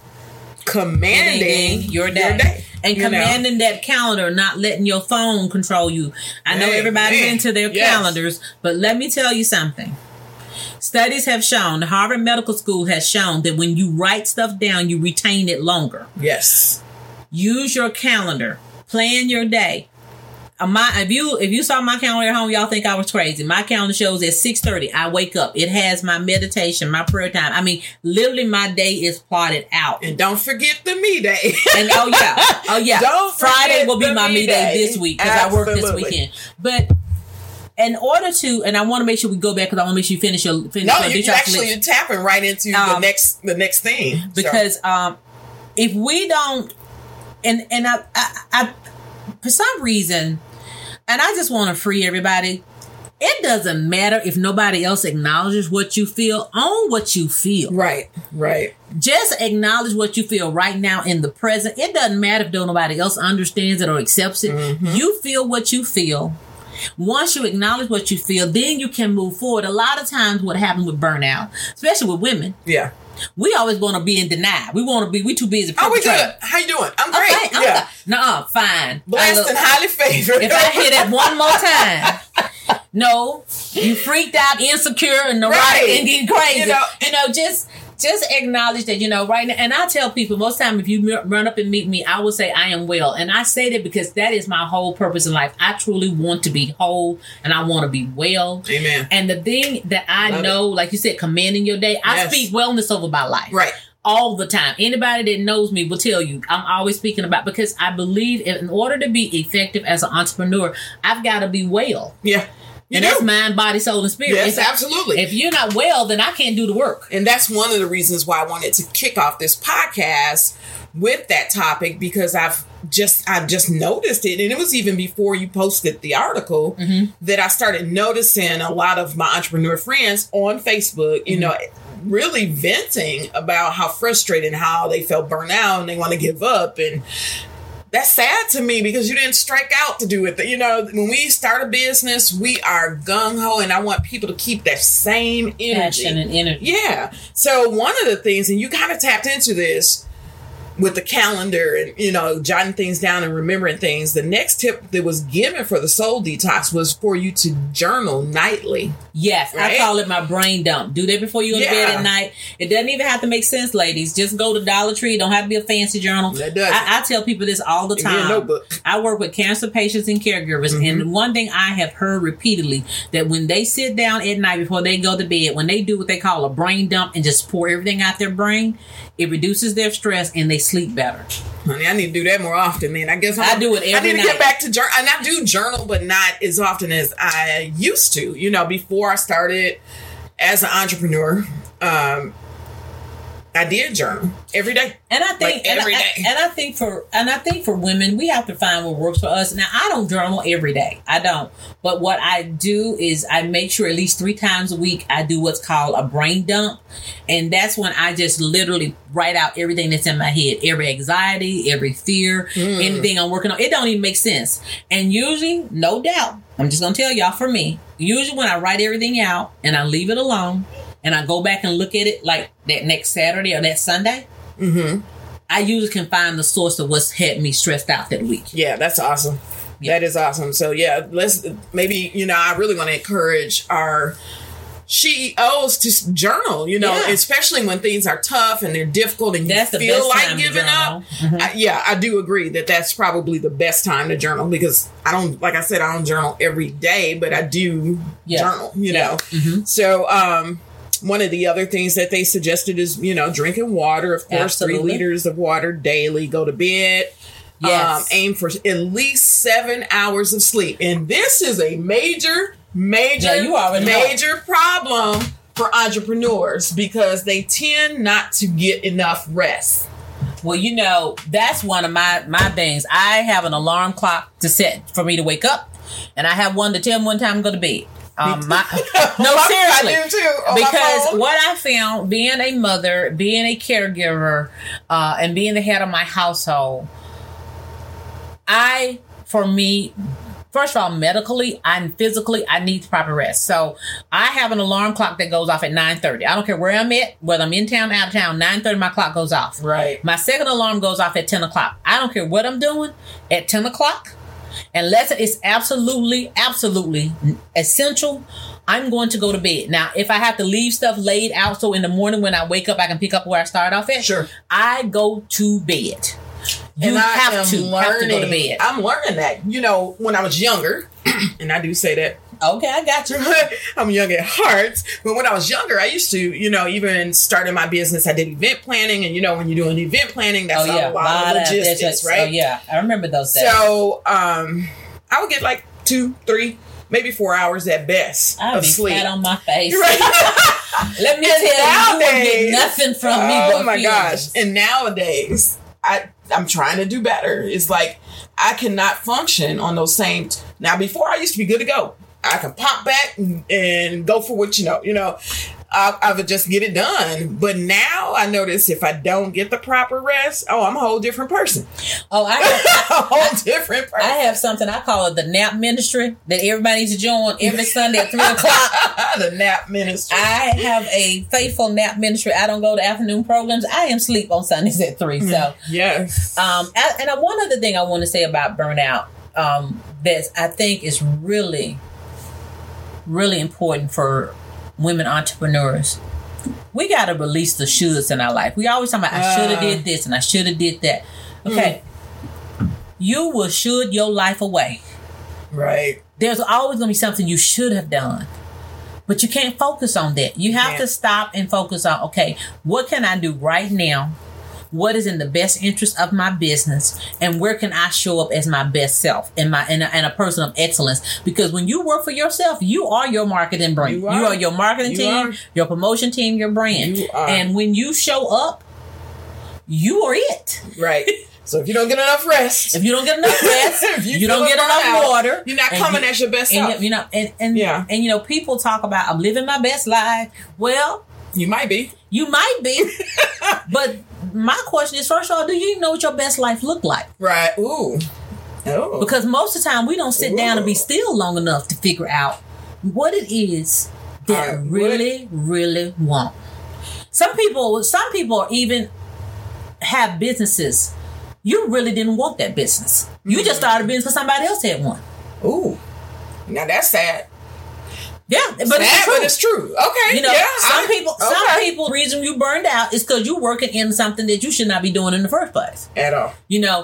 Speaker 9: commanding
Speaker 10: your day.
Speaker 9: Your day.
Speaker 10: And
Speaker 9: you
Speaker 10: commanding
Speaker 9: know?
Speaker 10: that calendar, not letting your phone control you. I know
Speaker 9: Hey,
Speaker 10: everybody's
Speaker 9: man.
Speaker 10: into their
Speaker 9: Yes.
Speaker 10: calendars, but let me tell you something. Studies have shown, the Harvard Medical School has shown that when you write stuff down, you retain it longer.
Speaker 9: Yes.
Speaker 10: Use your calendar. Plan your day. Uh, my, if you if you saw my calendar at home, y'all think I was crazy. My calendar shows at six thirty, I wake up. It has my meditation, my prayer time. I mean, literally my day is plotted out.
Speaker 9: And don't forget the me day.
Speaker 10: And oh yeah, oh yeah.
Speaker 9: Don't
Speaker 10: Friday
Speaker 9: forget
Speaker 10: will be
Speaker 9: the
Speaker 10: my
Speaker 9: me
Speaker 10: me day
Speaker 9: day.
Speaker 10: this week because I work this
Speaker 9: Absolutely.
Speaker 10: weekend. But in order to, and I want to make sure we go back because I want to make sure you finish your finish
Speaker 9: No,
Speaker 10: your
Speaker 9: you,
Speaker 10: detox
Speaker 9: you actually
Speaker 10: list.
Speaker 9: you're tapping right into the
Speaker 10: Um,
Speaker 9: next the next thing.
Speaker 10: Because um, if we don't, and and I, I, I for some reason, and I just want to free everybody. It doesn't matter if nobody else acknowledges what you feel. Own what you feel.
Speaker 9: Right, right.
Speaker 10: Just acknowledge what you feel right now in the present. It doesn't matter if nobody else understands it or accepts it.
Speaker 9: Mm-hmm.
Speaker 10: You feel what you feel. Once you acknowledge what you feel, then you can move forward. A lot of times what happens with burnout, especially with women,
Speaker 9: Yeah.
Speaker 10: we always want to be in denial. We want to be, we too busy.
Speaker 9: Oh, we good.
Speaker 10: perpetrating.
Speaker 9: How you doing? I'm great.
Speaker 10: Okay, I'm
Speaker 9: yeah.
Speaker 10: No, fine.
Speaker 9: Blessed
Speaker 10: I look-
Speaker 9: and highly favored.
Speaker 10: If I hear that one more time, no, you freaked out, insecure, and neurotic,
Speaker 9: Right.
Speaker 10: and getting crazy.
Speaker 9: You
Speaker 10: You
Speaker 9: know,
Speaker 10: know, just just acknowledge that, you know, right now. And I tell people most time, if you m- run up and meet me, I will say I am well. And I say that because that is my whole purpose in life. I truly want to be whole and I want to be well.
Speaker 9: Amen.
Speaker 10: And the thing that I
Speaker 9: Love
Speaker 10: know, like you said, commanding your day, I
Speaker 9: Yes.
Speaker 10: speak wellness over my life.
Speaker 9: Right.
Speaker 10: All the time. Anybody that knows me will tell you I'm always speaking about, because I believe in order to be effective as an entrepreneur, I've got to be well.
Speaker 9: Yeah. You
Speaker 10: And
Speaker 9: do.
Speaker 10: that's mind, body, soul, and spirit.
Speaker 9: Yes,
Speaker 10: If I-
Speaker 9: absolutely.
Speaker 10: If you're not well, then I can't do the work.
Speaker 9: And that's one of the reasons why I wanted to kick off this podcast with that topic, because I've just I've just noticed it, and it was even before you posted the article
Speaker 10: Mm-hmm.
Speaker 9: that I started noticing a lot of my entrepreneur friends on Facebook, you
Speaker 10: Mm-hmm.
Speaker 9: know, really venting about how frustrated and how they felt burnt out and they want to give up. And that's sad to me because you didn't strike out to do it. You know, when we start a business, we are gung-ho, and I want people to keep that same energy.
Speaker 10: Passion and energy.
Speaker 9: Yeah. So one of the things, and you kind of tapped into this with the calendar and, you know, jotting things down and remembering things. The next tip that was given for the soul detox was for you to journal nightly.
Speaker 10: Yes,
Speaker 9: Right?
Speaker 10: I call it my brain dump. Do that before you go to bed
Speaker 9: Yeah.
Speaker 10: at night. It doesn't even have to make sense, ladies. Just go to Dollar Tree. It don't have to be a fancy journal.
Speaker 9: That doesn't.
Speaker 10: I, I tell people this all the
Speaker 9: Give me a
Speaker 10: time.
Speaker 9: notebook.
Speaker 10: I work with cancer patients and caregivers,
Speaker 9: Mm-hmm.
Speaker 10: and one thing I have heard repeatedly, that when they sit down at night before they go to bed, when they do what they call a brain dump and just pour everything out their brain, it reduces their stress and they sleep better.
Speaker 9: Honey, I need to do that more often, man. I guess I'm,
Speaker 10: I do it every
Speaker 9: I need to
Speaker 10: night.
Speaker 9: get back to journal, and I do journal, but not as often as I used to. You know, before I started as an entrepreneur, um, I did journal every day.
Speaker 10: And I think
Speaker 9: Like, every
Speaker 10: and I,
Speaker 9: day.
Speaker 10: and I think for and I think for women, we have to find what works for us. Now, I don't journal every day. I don't. But what I do is I make sure at least three times a week I do what's called a brain dump. And that's when I just literally write out everything that's in my head. Every anxiety, every fear,
Speaker 9: Mm.
Speaker 10: anything I'm working on. It don't even make sense. And usually, no doubt, I'm just gonna tell y'all, for me, usually when I write everything out and I leave it alone and I go back and look at it like that next Saturday or that Sunday,
Speaker 9: Mm-hmm.
Speaker 10: I usually can find the source of what's had me stressed out that week.
Speaker 9: Yeah, that's awesome.
Speaker 10: Yeah.
Speaker 9: That is awesome. So yeah, let's maybe, you know, I really want to encourage our C E Os to journal, you know,
Speaker 10: Yeah.
Speaker 9: especially when things are tough and they're difficult and you
Speaker 10: That's the
Speaker 9: feel
Speaker 10: best
Speaker 9: like
Speaker 10: time to
Speaker 9: giving
Speaker 10: journal.
Speaker 9: up. I, yeah, I do agree that that's probably the best time to journal, because I don't, like I said, I don't journal every day, but I do
Speaker 10: Yeah.
Speaker 9: journal, you
Speaker 10: Yeah.
Speaker 9: know.
Speaker 10: Mhm.
Speaker 9: So, um, one of the other things that they suggested is, you know, drinking water, of course,
Speaker 10: Absolutely.
Speaker 9: three liters of water daily, go to bed.
Speaker 10: Yes.
Speaker 9: Um, aim for at least seven hours of sleep. And this is a major, major,
Speaker 10: Yeah, you already know.
Speaker 9: major problem for entrepreneurs because they tend not to get enough rest.
Speaker 10: Well, you know, that's one of my, my things. I have an alarm clock to set for me to wake up, and I have one to tell me one time to go to bed. Um, my, no, seriously.
Speaker 9: I do too. On my
Speaker 10: Because
Speaker 9: phone.
Speaker 10: what I found, being a mother, being a caregiver, uh, and being the head of my household, I, for me, first of all, medically and physically, I need proper rest. So I have an alarm clock that goes off at nine thirty. I don't care where I'm at, whether I'm in town, out of town, nine thirty, my clock goes off.
Speaker 9: Right.
Speaker 10: My second alarm goes off at ten o'clock. I don't care what I'm doing at ten o'clock. Unless it's absolutely, absolutely essential, I'm going to go to bed. Now, if I have to leave stuff laid out so in the morning when I wake up, I can pick up where I started off at,
Speaker 9: Sure.
Speaker 10: I go to bed. You
Speaker 9: and I
Speaker 10: have,
Speaker 9: am
Speaker 10: to,
Speaker 9: learning,
Speaker 10: have to go to bed.
Speaker 9: I'm learning that. You know, when I was younger, and I do say that.
Speaker 10: Okay, I got you.
Speaker 9: I'm young at heart. But when I was younger, I used to, you know, even starting my business, I did event planning. And, you know, when you're doing event planning, that's
Speaker 10: oh, yeah.
Speaker 9: a lot, of logistics, right?
Speaker 10: Oh, yeah. I remember those days.
Speaker 9: So um, I would get like two, three, maybe four hours at best
Speaker 10: I would
Speaker 9: of
Speaker 10: be
Speaker 9: sleep.
Speaker 10: flat on my face.
Speaker 9: Right?
Speaker 10: Let me
Speaker 9: And
Speaker 10: tell you, you won't
Speaker 9: nowadays-
Speaker 10: get nothing from me
Speaker 9: Oh
Speaker 10: but
Speaker 9: my
Speaker 10: feelings.
Speaker 9: gosh. And nowadays, I, I'm trying to do better. It's like I cannot function on those same. T- now, before I used to be good to go. I can pop back and, and go for what you know. You know, I, I would just get it done. But now I notice if I don't get the proper rest, oh, I'm a whole different person.
Speaker 10: Oh, I have,
Speaker 9: a whole different person.
Speaker 10: I have something I call it the nap ministry that everybody needs to join every Sunday at three o'clock.
Speaker 9: The nap ministry.
Speaker 10: I have a faithful nap ministry. I don't go to afternoon programs. I am sleep on Sundays at three. So
Speaker 9: yes.
Speaker 10: Um, I, and I, one other thing I want to say about burnout um, that I think is really, really important for women entrepreneurs. We got to release the shoulds in our life. We always talk about, I should have
Speaker 9: Uh.
Speaker 10: did this and I should have did that. Okay. Mm. You will should your life away.
Speaker 9: Right.
Speaker 10: There's always going to be something you should have done. But you can't focus on that. You have
Speaker 9: can't.
Speaker 10: to stop and focus on, okay, what can I do right now? What is in the best interest of my business, and where can I show up as my best self and my and a, and a person of excellence? Because when you work for yourself, you are your marketing brand.
Speaker 9: You
Speaker 10: You
Speaker 9: are.
Speaker 10: are, your marketing
Speaker 9: You
Speaker 10: team,
Speaker 9: are.
Speaker 10: your promotion team, your brand.
Speaker 9: You are.
Speaker 10: And when you show up, you are it.
Speaker 9: Right. So if you don't get enough rest,
Speaker 10: If you don't get enough rest,
Speaker 9: If
Speaker 10: you,
Speaker 9: you
Speaker 10: don't
Speaker 9: feel
Speaker 10: get enough
Speaker 9: burnt out,
Speaker 10: water.
Speaker 9: you're not
Speaker 10: and
Speaker 9: coming
Speaker 10: you-
Speaker 9: as your best
Speaker 10: and
Speaker 9: self.
Speaker 10: you, you know, and and,
Speaker 9: Yeah.
Speaker 10: and you know, people talk about I'm living my best life. Well,
Speaker 9: you might be.
Speaker 10: you might be, but my question is, first of all, do you even know what your best life look like?
Speaker 9: Right. Ooh. Oh.
Speaker 10: Because most of the time we don't sit down and be
Speaker 9: Ooh.
Speaker 10: still long enough to figure out what it is that I
Speaker 9: Alright,
Speaker 10: really, really want. Some people, some people even have businesses. You really didn't want that business. You just started a business because somebody else had one.
Speaker 9: Ooh. Now that's sad.
Speaker 10: Yeah, but
Speaker 9: Sad,
Speaker 10: it's true.
Speaker 9: but it's true. Okay.
Speaker 10: You know,
Speaker 9: yeah,
Speaker 10: some
Speaker 9: I-
Speaker 10: people, some
Speaker 9: okay.
Speaker 10: people, the reason you burned out is because you're working in something that you should not be doing in the first place.
Speaker 9: At all.
Speaker 10: You know,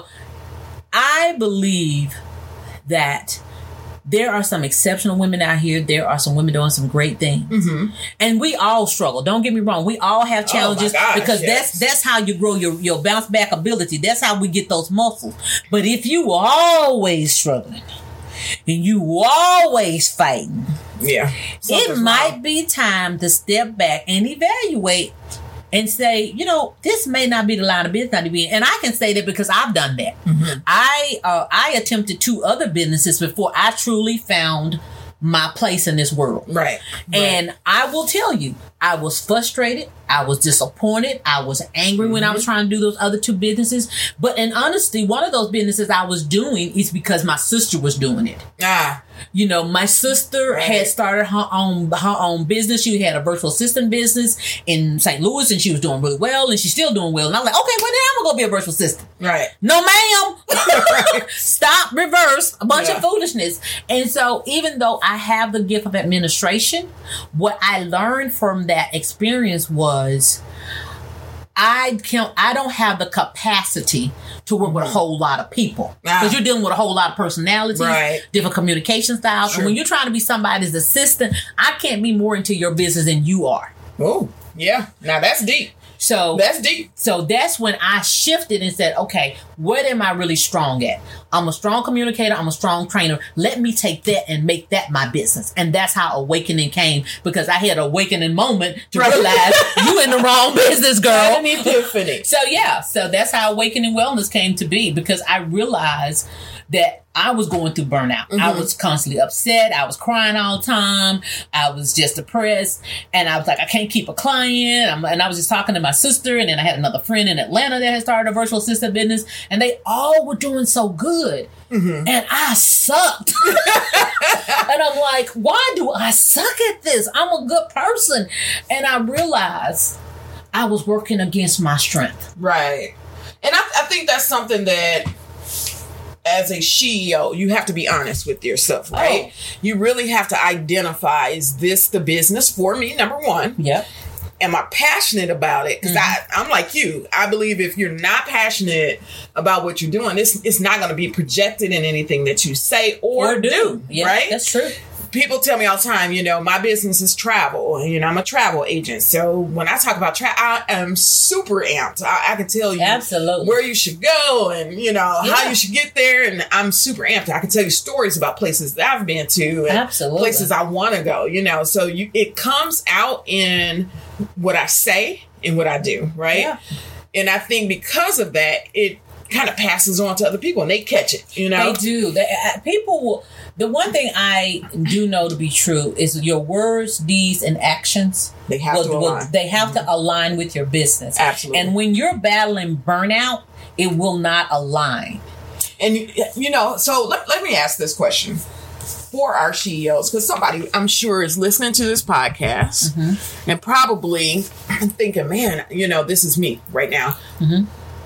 Speaker 10: I believe that there are some exceptional women out here. There are some women doing some great things,
Speaker 9: Mm-hmm.
Speaker 10: and we all struggle. Don't get me wrong; we all have challenges
Speaker 9: Oh my gosh,
Speaker 10: because
Speaker 9: yes.
Speaker 10: that's that's how you grow your your bounce back ability. That's how we get those muscles. But if you always struggling and you always fighting,
Speaker 9: Yeah.
Speaker 10: it
Speaker 9: Something's
Speaker 10: might
Speaker 9: wrong.
Speaker 10: be time to step back and evaluate and say, you know, this may not be the line of business I need to be in. And I can say that because I've done that.
Speaker 9: Mm-hmm.
Speaker 10: I uh, I attempted two other businesses before I truly found my place in this world.
Speaker 9: Right.
Speaker 10: And I will tell you, I was frustrated. I was disappointed. I was angry
Speaker 9: Mm-hmm.
Speaker 10: when I was trying to do those other two businesses. But in honesty, one of those businesses I was doing is because my sister was doing it.
Speaker 9: Ah.
Speaker 10: You know, my sister
Speaker 9: Right.
Speaker 10: had started her own her own business. She had a virtual assistant business in Saint Louis, and she was doing really well, and she's still doing well. And I was like, okay, well then I'm gonna go be a virtual assistant.
Speaker 9: Right.
Speaker 10: No, ma'am. Stop, reverse, a bunch
Speaker 9: Yeah.
Speaker 10: of foolishness. And so, even though I have the gift of administration, what I learned from that experience was I can't. I don't have the capacity to work with a whole lot of people because
Speaker 9: Ah.
Speaker 10: you're dealing with a whole lot of personalities,
Speaker 9: Right.
Speaker 10: different communication styles.
Speaker 9: Sure.
Speaker 10: And when you're trying to be somebody's assistant, I can't be more into your business than you are.
Speaker 9: Oh, yeah. Now that's deep.
Speaker 10: So
Speaker 9: that's deep.
Speaker 10: So that's when I shifted and said, okay, what am I really strong at? I'm a strong communicator. I'm a strong trainer. Let me take that and make that my business. And that's how awakening came, because I had an awakening moment to
Speaker 9: Right.
Speaker 10: realize you in the wrong business, girl.
Speaker 9: An epiphany.
Speaker 10: So yeah, so that's how awakening wellness came to be, because I realized that I was going through burnout.
Speaker 9: Mm-hmm.
Speaker 10: I was constantly upset. I was crying all the time. I was just depressed. And I was like, I can't keep a client. I'm, and I was just talking to my sister. And then I had another friend in Atlanta that had started a virtual assistant business. And they all were doing so good. Mm-hmm. And I sucked. And I'm like, why do I suck at this? I'm a good person. And I realized I was working against my strength.
Speaker 9: Right. And I, I think that's something that, as a C E O, you have to be honest with yourself, right? Oh. You really have to identify, is this the business for me, number one?
Speaker 10: Yep.
Speaker 9: Am I passionate about it? Because mm-hmm. I'm like you. I believe if you're not passionate about what you're doing, it's, it's not going to be projected in anything that you say or,
Speaker 10: or do,
Speaker 9: do
Speaker 10: yeah,
Speaker 9: right?
Speaker 10: That's true.
Speaker 9: People tell me all the time, you know, my business is travel. You know, I'm a travel agent. So when I talk about travel, I am super amped. I, I can tell you
Speaker 10: Absolutely.
Speaker 9: where you should go and, you know,
Speaker 10: Yeah.
Speaker 9: how you should get there. And I'm super amped. I can tell you stories about places that I've been to and
Speaker 10: Absolutely.
Speaker 9: places I want to go, you know. So you, it comes out in what I say and what I do, right?
Speaker 10: Yeah.
Speaker 9: And I think because of that, it kind of passes on to other people and they catch it, you know.
Speaker 10: They do. They, uh, people will... The one thing I do know to be true is your words, deeds, and actions.
Speaker 9: They have
Speaker 10: will,
Speaker 9: to
Speaker 10: will,
Speaker 9: align.
Speaker 10: They have to align with your business.
Speaker 9: Absolutely.
Speaker 10: And when you're battling burnout, it will not align.
Speaker 9: And, you know, so let, let me ask this question for our C E Os, because somebody, I'm sure, is listening to this podcast mm-hmm. and probably thinking, man, you know, this is me right now.
Speaker 10: Mm-hmm.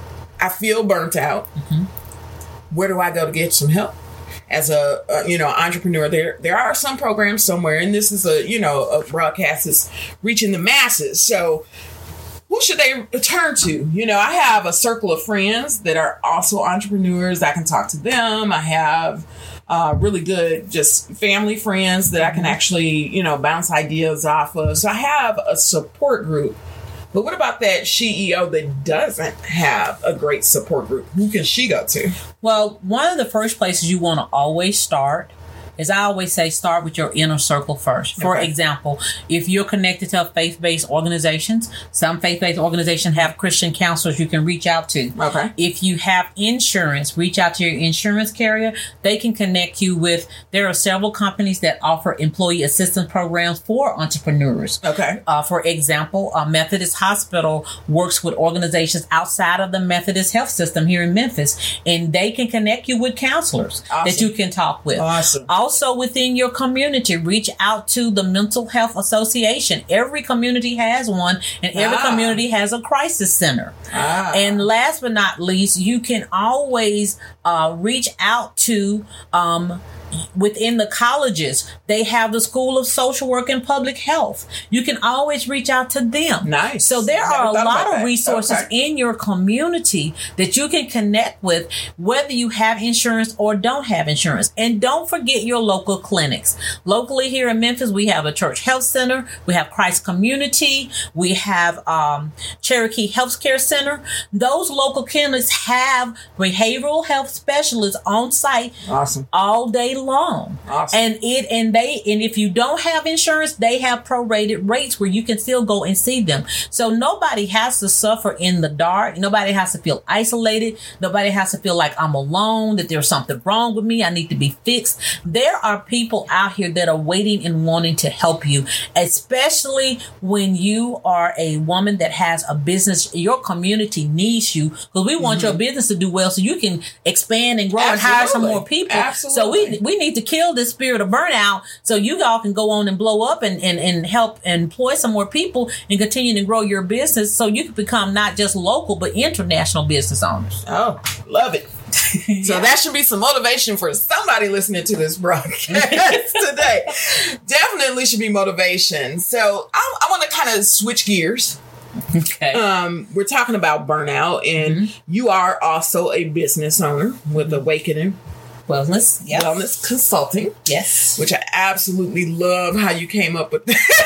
Speaker 9: I feel burnt out. Mm-hmm. Where do I go to get some help? As a, uh, you know, entrepreneur, there there are some programs somewhere, and this is a, you know, a broadcast that's reaching the masses. So who should they turn to? You know, I have a circle of friends that are also entrepreneurs. I can talk to them. I have uh, really good just family friends that I can actually, you know, bounce ideas off of. So I have a support group. But what about that C E O that doesn't have a great support group? Who can she go to?
Speaker 10: Well, one of the first places you want to always start is, I always say, start with your inner circle first. For
Speaker 9: Okay.
Speaker 10: example, if you're connected to faith-based organizations, some faith-based organizations have Christian counselors you can reach out to.
Speaker 9: Okay.
Speaker 10: If you have insurance, reach out to your insurance carrier. They can connect you with, there are several companies that offer employee assistance programs for entrepreneurs.
Speaker 9: Okay.
Speaker 10: Uh, for example, a Methodist Hospital works with organizations outside of the Methodist health system here in Memphis, and they can connect you with counselors
Speaker 9: Awesome.
Speaker 10: that you can talk with.
Speaker 9: Awesome.
Speaker 10: Also, within your community, reach out to the Mental Health Association. Every community has one, and every
Speaker 9: Ah.
Speaker 10: community has a crisis center.
Speaker 9: Ah.
Speaker 10: And last but not least, you can always uh, reach out to um, within the colleges. They have the School of Social Work and Public Health. You can always reach out to them.
Speaker 9: Nice.
Speaker 10: So there
Speaker 9: I never
Speaker 10: are a
Speaker 9: thought
Speaker 10: lot
Speaker 9: about
Speaker 10: of
Speaker 9: that.
Speaker 10: resources
Speaker 9: Okay.
Speaker 10: in your community that you can connect with, whether you have insurance or don't have insurance. And don't forget your local clinics. Locally here in Memphis, we have a Church Health Center. We have Christ Community. We have um, Cherokee Health Care Center. Those local clinics have behavioral health specialists on site
Speaker 9: Awesome.
Speaker 10: all day long.
Speaker 9: Awesome.
Speaker 10: And it and they and if you don't have insurance, they have prorated rates where you can still go and see them. So nobody has to suffer in the dark. Nobody has to feel isolated. Nobody has to feel like I'm alone, that there's something wrong with me, I need to be fixed. There are people out here that are waiting and wanting to help you, especially when you are a woman that has a business. Your community needs you, because we want mm-hmm. your business to do well so you can expand and grow
Speaker 9: Absolutely.
Speaker 10: and hire some more people.
Speaker 9: Absolutely.
Speaker 10: So we we need to kill this spirit of burnout so you all can go on and blow up and, and, and help employ some more people and continue to grow your business so you can become not just local but international business owners.
Speaker 9: Oh, love it. So yeah. That should be some motivation for somebody listening to this broadcast today. Definitely should be motivation. So I, I want to kind of switch gears.
Speaker 10: Okay.
Speaker 9: Um, we're talking about burnout, and mm-hmm. you are also a business owner with Awakening
Speaker 10: Wellness, yep.
Speaker 9: Wellness Consulting.
Speaker 10: Yes.
Speaker 9: Which I absolutely love how you came up with that.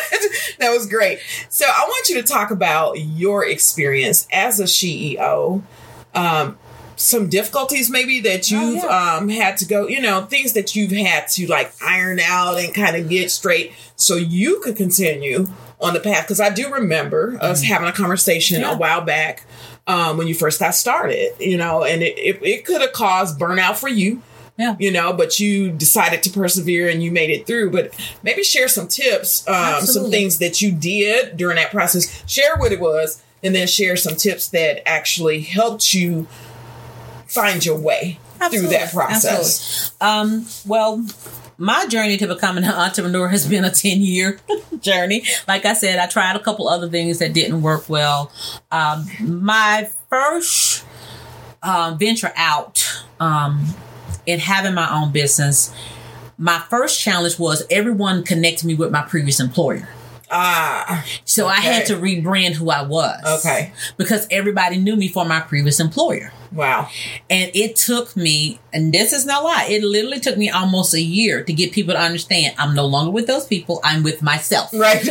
Speaker 9: That was great. So I want you to talk about your experience as a C E O. Um, some difficulties maybe that you've oh, yeah. um, had to go, you know, things that you've had to like iron out and kind of get straight so you could continue on the path. Because I do remember mm-hmm. us having a conversation yeah. a while back um, when you first got started, you know, and it, it, it could have caused burnout for you. Yeah. You know, but you decided to persevere and you made it through. But maybe share some tips, um, some things that you did during that process. Share what it was, and then share some tips that actually helped you find your way Absolutely. Through that process.
Speaker 10: Um, well, my journey to becoming an entrepreneur has been a ten-year journey. Like I said, I tried a couple other things that didn't work well. Um, my first uh, venture out... Um, in having my own business, my first challenge was everyone connected me with my previous employer. Ah. So okay. I had to rebrand who I was. Okay. Because everybody knew me for my previous employer.
Speaker 9: Wow.
Speaker 10: And it took me, and this is no lie, it literally took me almost a year to get people to understand I'm no longer with those people, I'm with myself.
Speaker 9: Right.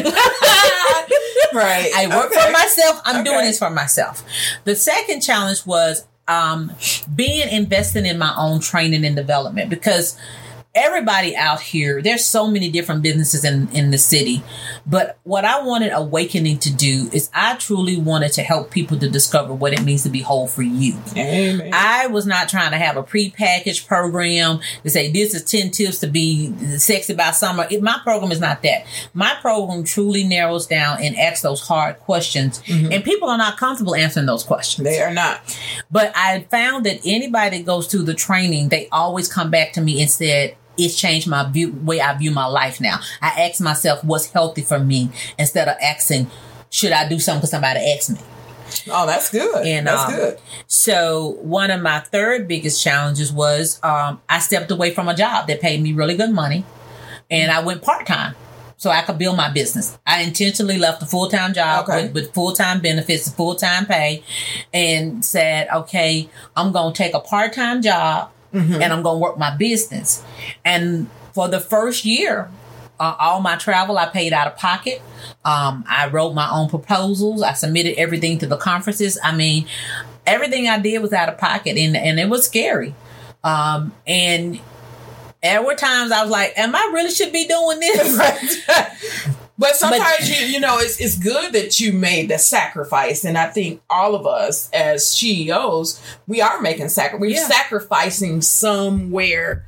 Speaker 9: Right.
Speaker 10: I work
Speaker 9: okay.
Speaker 10: for myself, I'm
Speaker 9: okay.
Speaker 10: doing this for myself. The second challenge was Um, being invested in my own training and development, because everybody out here, there's so many different businesses in, in the city. But what I wanted Awakening to do is I truly wanted to help people to discover what it means to be whole for you. Amen. I was not trying to have a prepackaged program to say this is ten tips to be sexy by summer. It, my program is not that. My program truly narrows down and asks those hard questions. Mm-hmm. And people are not comfortable answering those questions.
Speaker 9: They are not.
Speaker 10: But I found that anybody that goes through the training, they always come back to me and said, it's changed my view, way I view my life now. I ask myself what's healthy for me instead of asking, should I do something because somebody asked me?
Speaker 9: Oh, that's good. And, that's um, good.
Speaker 10: So one of my third biggest challenges was um, I stepped away from a job that paid me really good money, and I went part-time so I could build my business. I intentionally left a full-time job okay. with, with full-time benefits, full-time pay, and said, okay, I'm going to take a part-time job. Mm-hmm. And I'm going to work my business. And for the first year, uh, all my travel, I paid out of pocket. Um, I wrote my own proposals. I submitted everything to the conferences. I mean, everything I did was out of pocket, and, and it was scary. Um, and there were times I was like, am I really should be doing this?
Speaker 9: Right. But sometimes, but, you, you know, it's it's good that you made the sacrifice. And I think all of us as C E Os, we are making sacrifice. We're yeah. sacrificing somewhere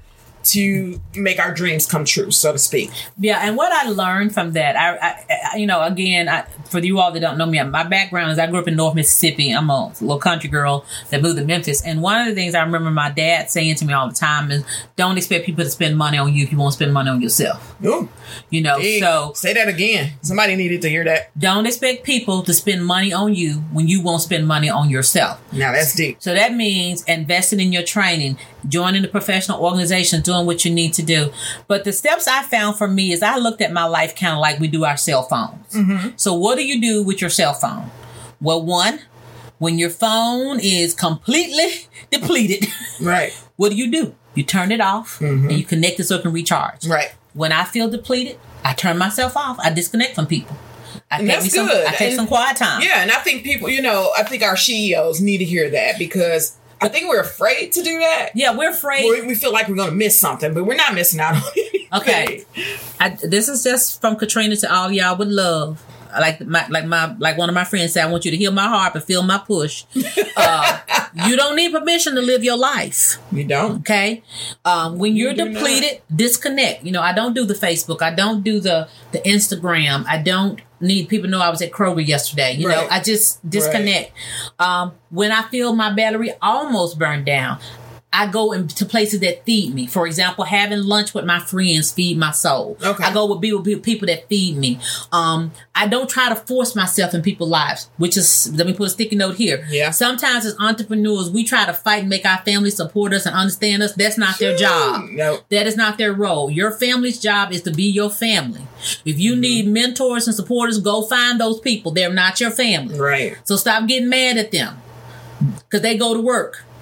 Speaker 9: to make our dreams come true, so to speak.
Speaker 10: Yeah, and what I learned from that, I, I, I you know, again, I, for you all that don't know me, my background is I grew up in North Mississippi. I'm a little country girl that moved to Memphis. And one of the things I remember my dad saying to me all the time is, don't expect people to spend money on you if you won't spend money on yourself.
Speaker 9: Ooh.
Speaker 10: You know,
Speaker 9: hey,
Speaker 10: so...
Speaker 9: Say that again. Somebody needed to hear that.
Speaker 10: Don't expect people to spend money on you when you won't spend money on yourself.
Speaker 9: Now, that's deep.
Speaker 10: So that means investing in your training, joining the professional organization, doing what you need to do. But the steps I found for me is I looked at my life kind of like we do our cell phones. Mm-hmm. So what do you do with your cell phone? Well, one, when your phone is completely depleted,
Speaker 9: right?
Speaker 10: What do you do? You turn it off mm-hmm. and you connect it so it can recharge.
Speaker 9: Right.
Speaker 10: When I feel depleted, I turn myself off. I disconnect from people. I
Speaker 9: and
Speaker 10: take
Speaker 9: that's
Speaker 10: me some,
Speaker 9: good.
Speaker 10: I take
Speaker 9: and,
Speaker 10: some quiet time.
Speaker 9: Yeah, and I think people, you know, I think our C E Os need to hear that because I think we're afraid to do that.
Speaker 10: Yeah, we're afraid.
Speaker 9: We're, we feel like we're going to miss something, but we're not missing out on anything.
Speaker 10: Okay. I, this is just from Katrina to all y'all with love. Like my, like my, like one of my friends said, I want you to heal my heart, but feel my push. Uh, you don't need permission to live your life.
Speaker 9: You don't.
Speaker 10: Okay. Um, when you're
Speaker 9: you
Speaker 10: depleted, disconnect. You know, I don't do the Facebook. I don't do the, the Instagram. I don't need people to know I was at Kroger yesterday. You right. know, I just disconnect. Right. Um, when I feel my battery almost burned down, I go into places that feed me. For example, having lunch with my friends feed my soul. Okay. I go with people that feed me. Um, I don't try to force myself in people's lives, which is, let me put a sticky note here.
Speaker 9: Yeah.
Speaker 10: Sometimes as entrepreneurs, we try to fight and make our family support us and understand us. That's not their job.
Speaker 9: Nope.
Speaker 10: That is not their role. Your family's job is to be your family. If you mm-hmm. need mentors and supporters, go find those people. They're not your family.
Speaker 9: Right.
Speaker 10: So stop getting mad at them because they go to work.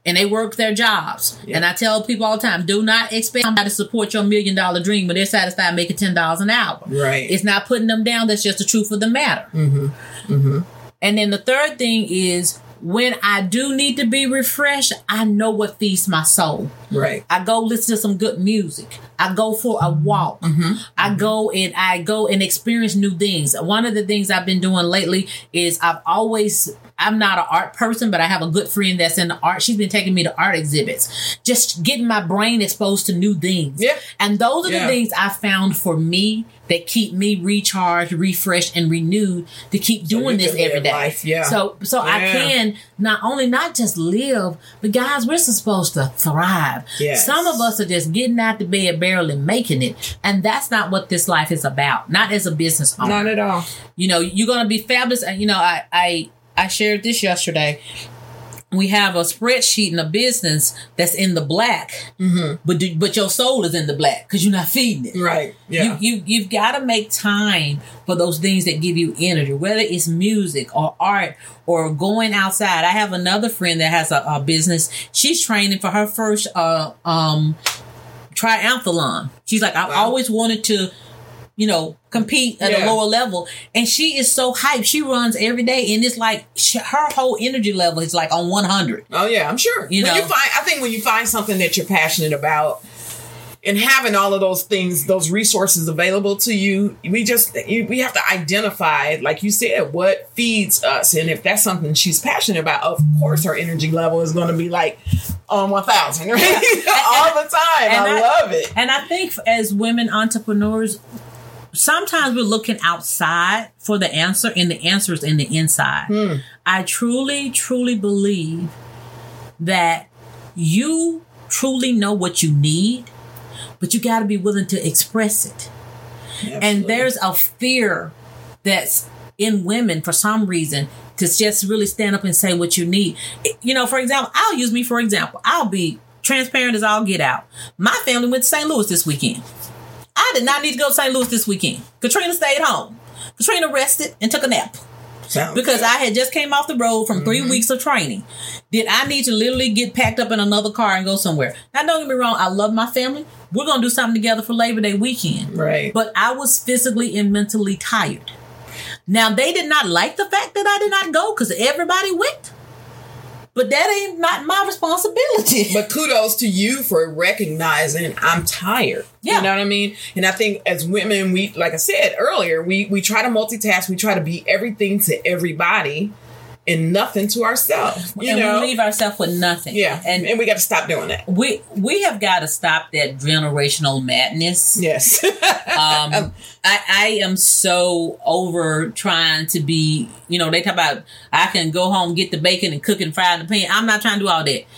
Speaker 10: and they work their jobs.
Speaker 9: Yeah.
Speaker 10: And I tell people all the time, do not expect somebody to support your million dollar dream when they're satisfied making ten dollars an hour.
Speaker 9: Right.
Speaker 10: It's not putting them down. That's just the truth of the matter.
Speaker 9: Mm-hmm. Mm-hmm.
Speaker 10: And then the third thing is, when I do need to be refreshed, I know what feeds my soul.
Speaker 9: Right.
Speaker 10: I go listen to some good music. I go for a walk.
Speaker 9: Mm-hmm.
Speaker 10: I go and I go and experience new things. One of the things I've been doing lately is I've always, I'm not an art person, but I have a good friend that's in the art. She's been taking me to art exhibits, just getting my brain exposed to new things.
Speaker 9: Yeah.
Speaker 10: And those are
Speaker 9: Yeah.
Speaker 10: the things I found for me that keep me recharged, refreshed, and renewed to keep
Speaker 9: So
Speaker 10: doing
Speaker 9: you
Speaker 10: this
Speaker 9: can live
Speaker 10: every day.
Speaker 9: life, yeah.
Speaker 10: So, so I
Speaker 9: Yeah.
Speaker 10: can not only not just live, but guys, we're supposed to thrive.
Speaker 9: Yes.
Speaker 10: Some of us are just getting out the bed, barely making it, and that's not what this life is about. Not as a business owner.
Speaker 9: Not at all.
Speaker 10: You know, you're gonna be fabulous. And you know, I I I shared this yesterday. We have a spreadsheet in a business that's in the black,
Speaker 9: Mm-hmm.
Speaker 10: but do, but your soul is in the black because you're not feeding it.
Speaker 9: Right. Yeah.
Speaker 10: You, you, you've got to make time for those things that give you energy, whether it's music or art or going outside. I have another friend that has a, a business. She's training for her first uh, um, triathlon. She's like, I've
Speaker 9: Wow.
Speaker 10: always wanted to, you know, compete at
Speaker 9: Yeah.
Speaker 10: a lower level. And she is so hyped. She runs every day. And it's like she, her whole energy level is like on one hundred.
Speaker 9: Oh yeah, I'm sure.
Speaker 10: You
Speaker 9: when
Speaker 10: know?
Speaker 9: you find, I think when you find something that you're passionate about, and having all of those things, those resources available to you, we just you, we have to identify, like you said, what feeds us, and if that's something she's passionate about, of course her energy level is going to be like on one thousand, right? all the time.
Speaker 10: And
Speaker 9: I,
Speaker 10: I-
Speaker 9: love it.
Speaker 10: And I think as women entrepreneurs, sometimes we're looking outside for the answer, and the answer is in the inside.
Speaker 9: Hmm.
Speaker 10: I truly, truly believe that you truly know what you need, but you got to be willing to express it.
Speaker 9: Absolutely.
Speaker 10: And there's a fear that's in women for some reason to just really stand up and say what you need. You know, for example, I'll use me for example. I'll be transparent as I'll get out. My family went to Saint Louis this weekend. I did not need to go to Saint Louis this weekend. Katrina stayed home. Katrina rested and took a nap.
Speaker 9: Sounds
Speaker 10: Because
Speaker 9: good.
Speaker 10: I had just came off the road from three
Speaker 9: Mm-hmm.
Speaker 10: weeks of training. Did I need to literally get packed up in another car and go somewhere? Now, don't get me wrong. I love my family. We're going to do something together for Labor Day weekend.
Speaker 9: Right.
Speaker 10: But I was physically and mentally tired. Now, they did not like the fact that I did not go because everybody went. But that ain't not my responsibility.
Speaker 9: But kudos to you for recognizing I'm tired.
Speaker 10: Yeah.
Speaker 9: You know what I mean? And I think as women, we, like I said earlier, we, we try to multitask. We try to be everything to everybody and nothing to ourselves. You
Speaker 10: and
Speaker 9: know?
Speaker 10: we leave ourselves with nothing.
Speaker 9: Yeah.
Speaker 10: And
Speaker 9: And, and we got to stop doing that.
Speaker 10: we we have got to stop that generational madness.
Speaker 9: Yes.
Speaker 10: um, I, I am so over trying to be, you know, they talk about I can go home, get the bacon and cook and fry in the pan. I'm not trying to do all that.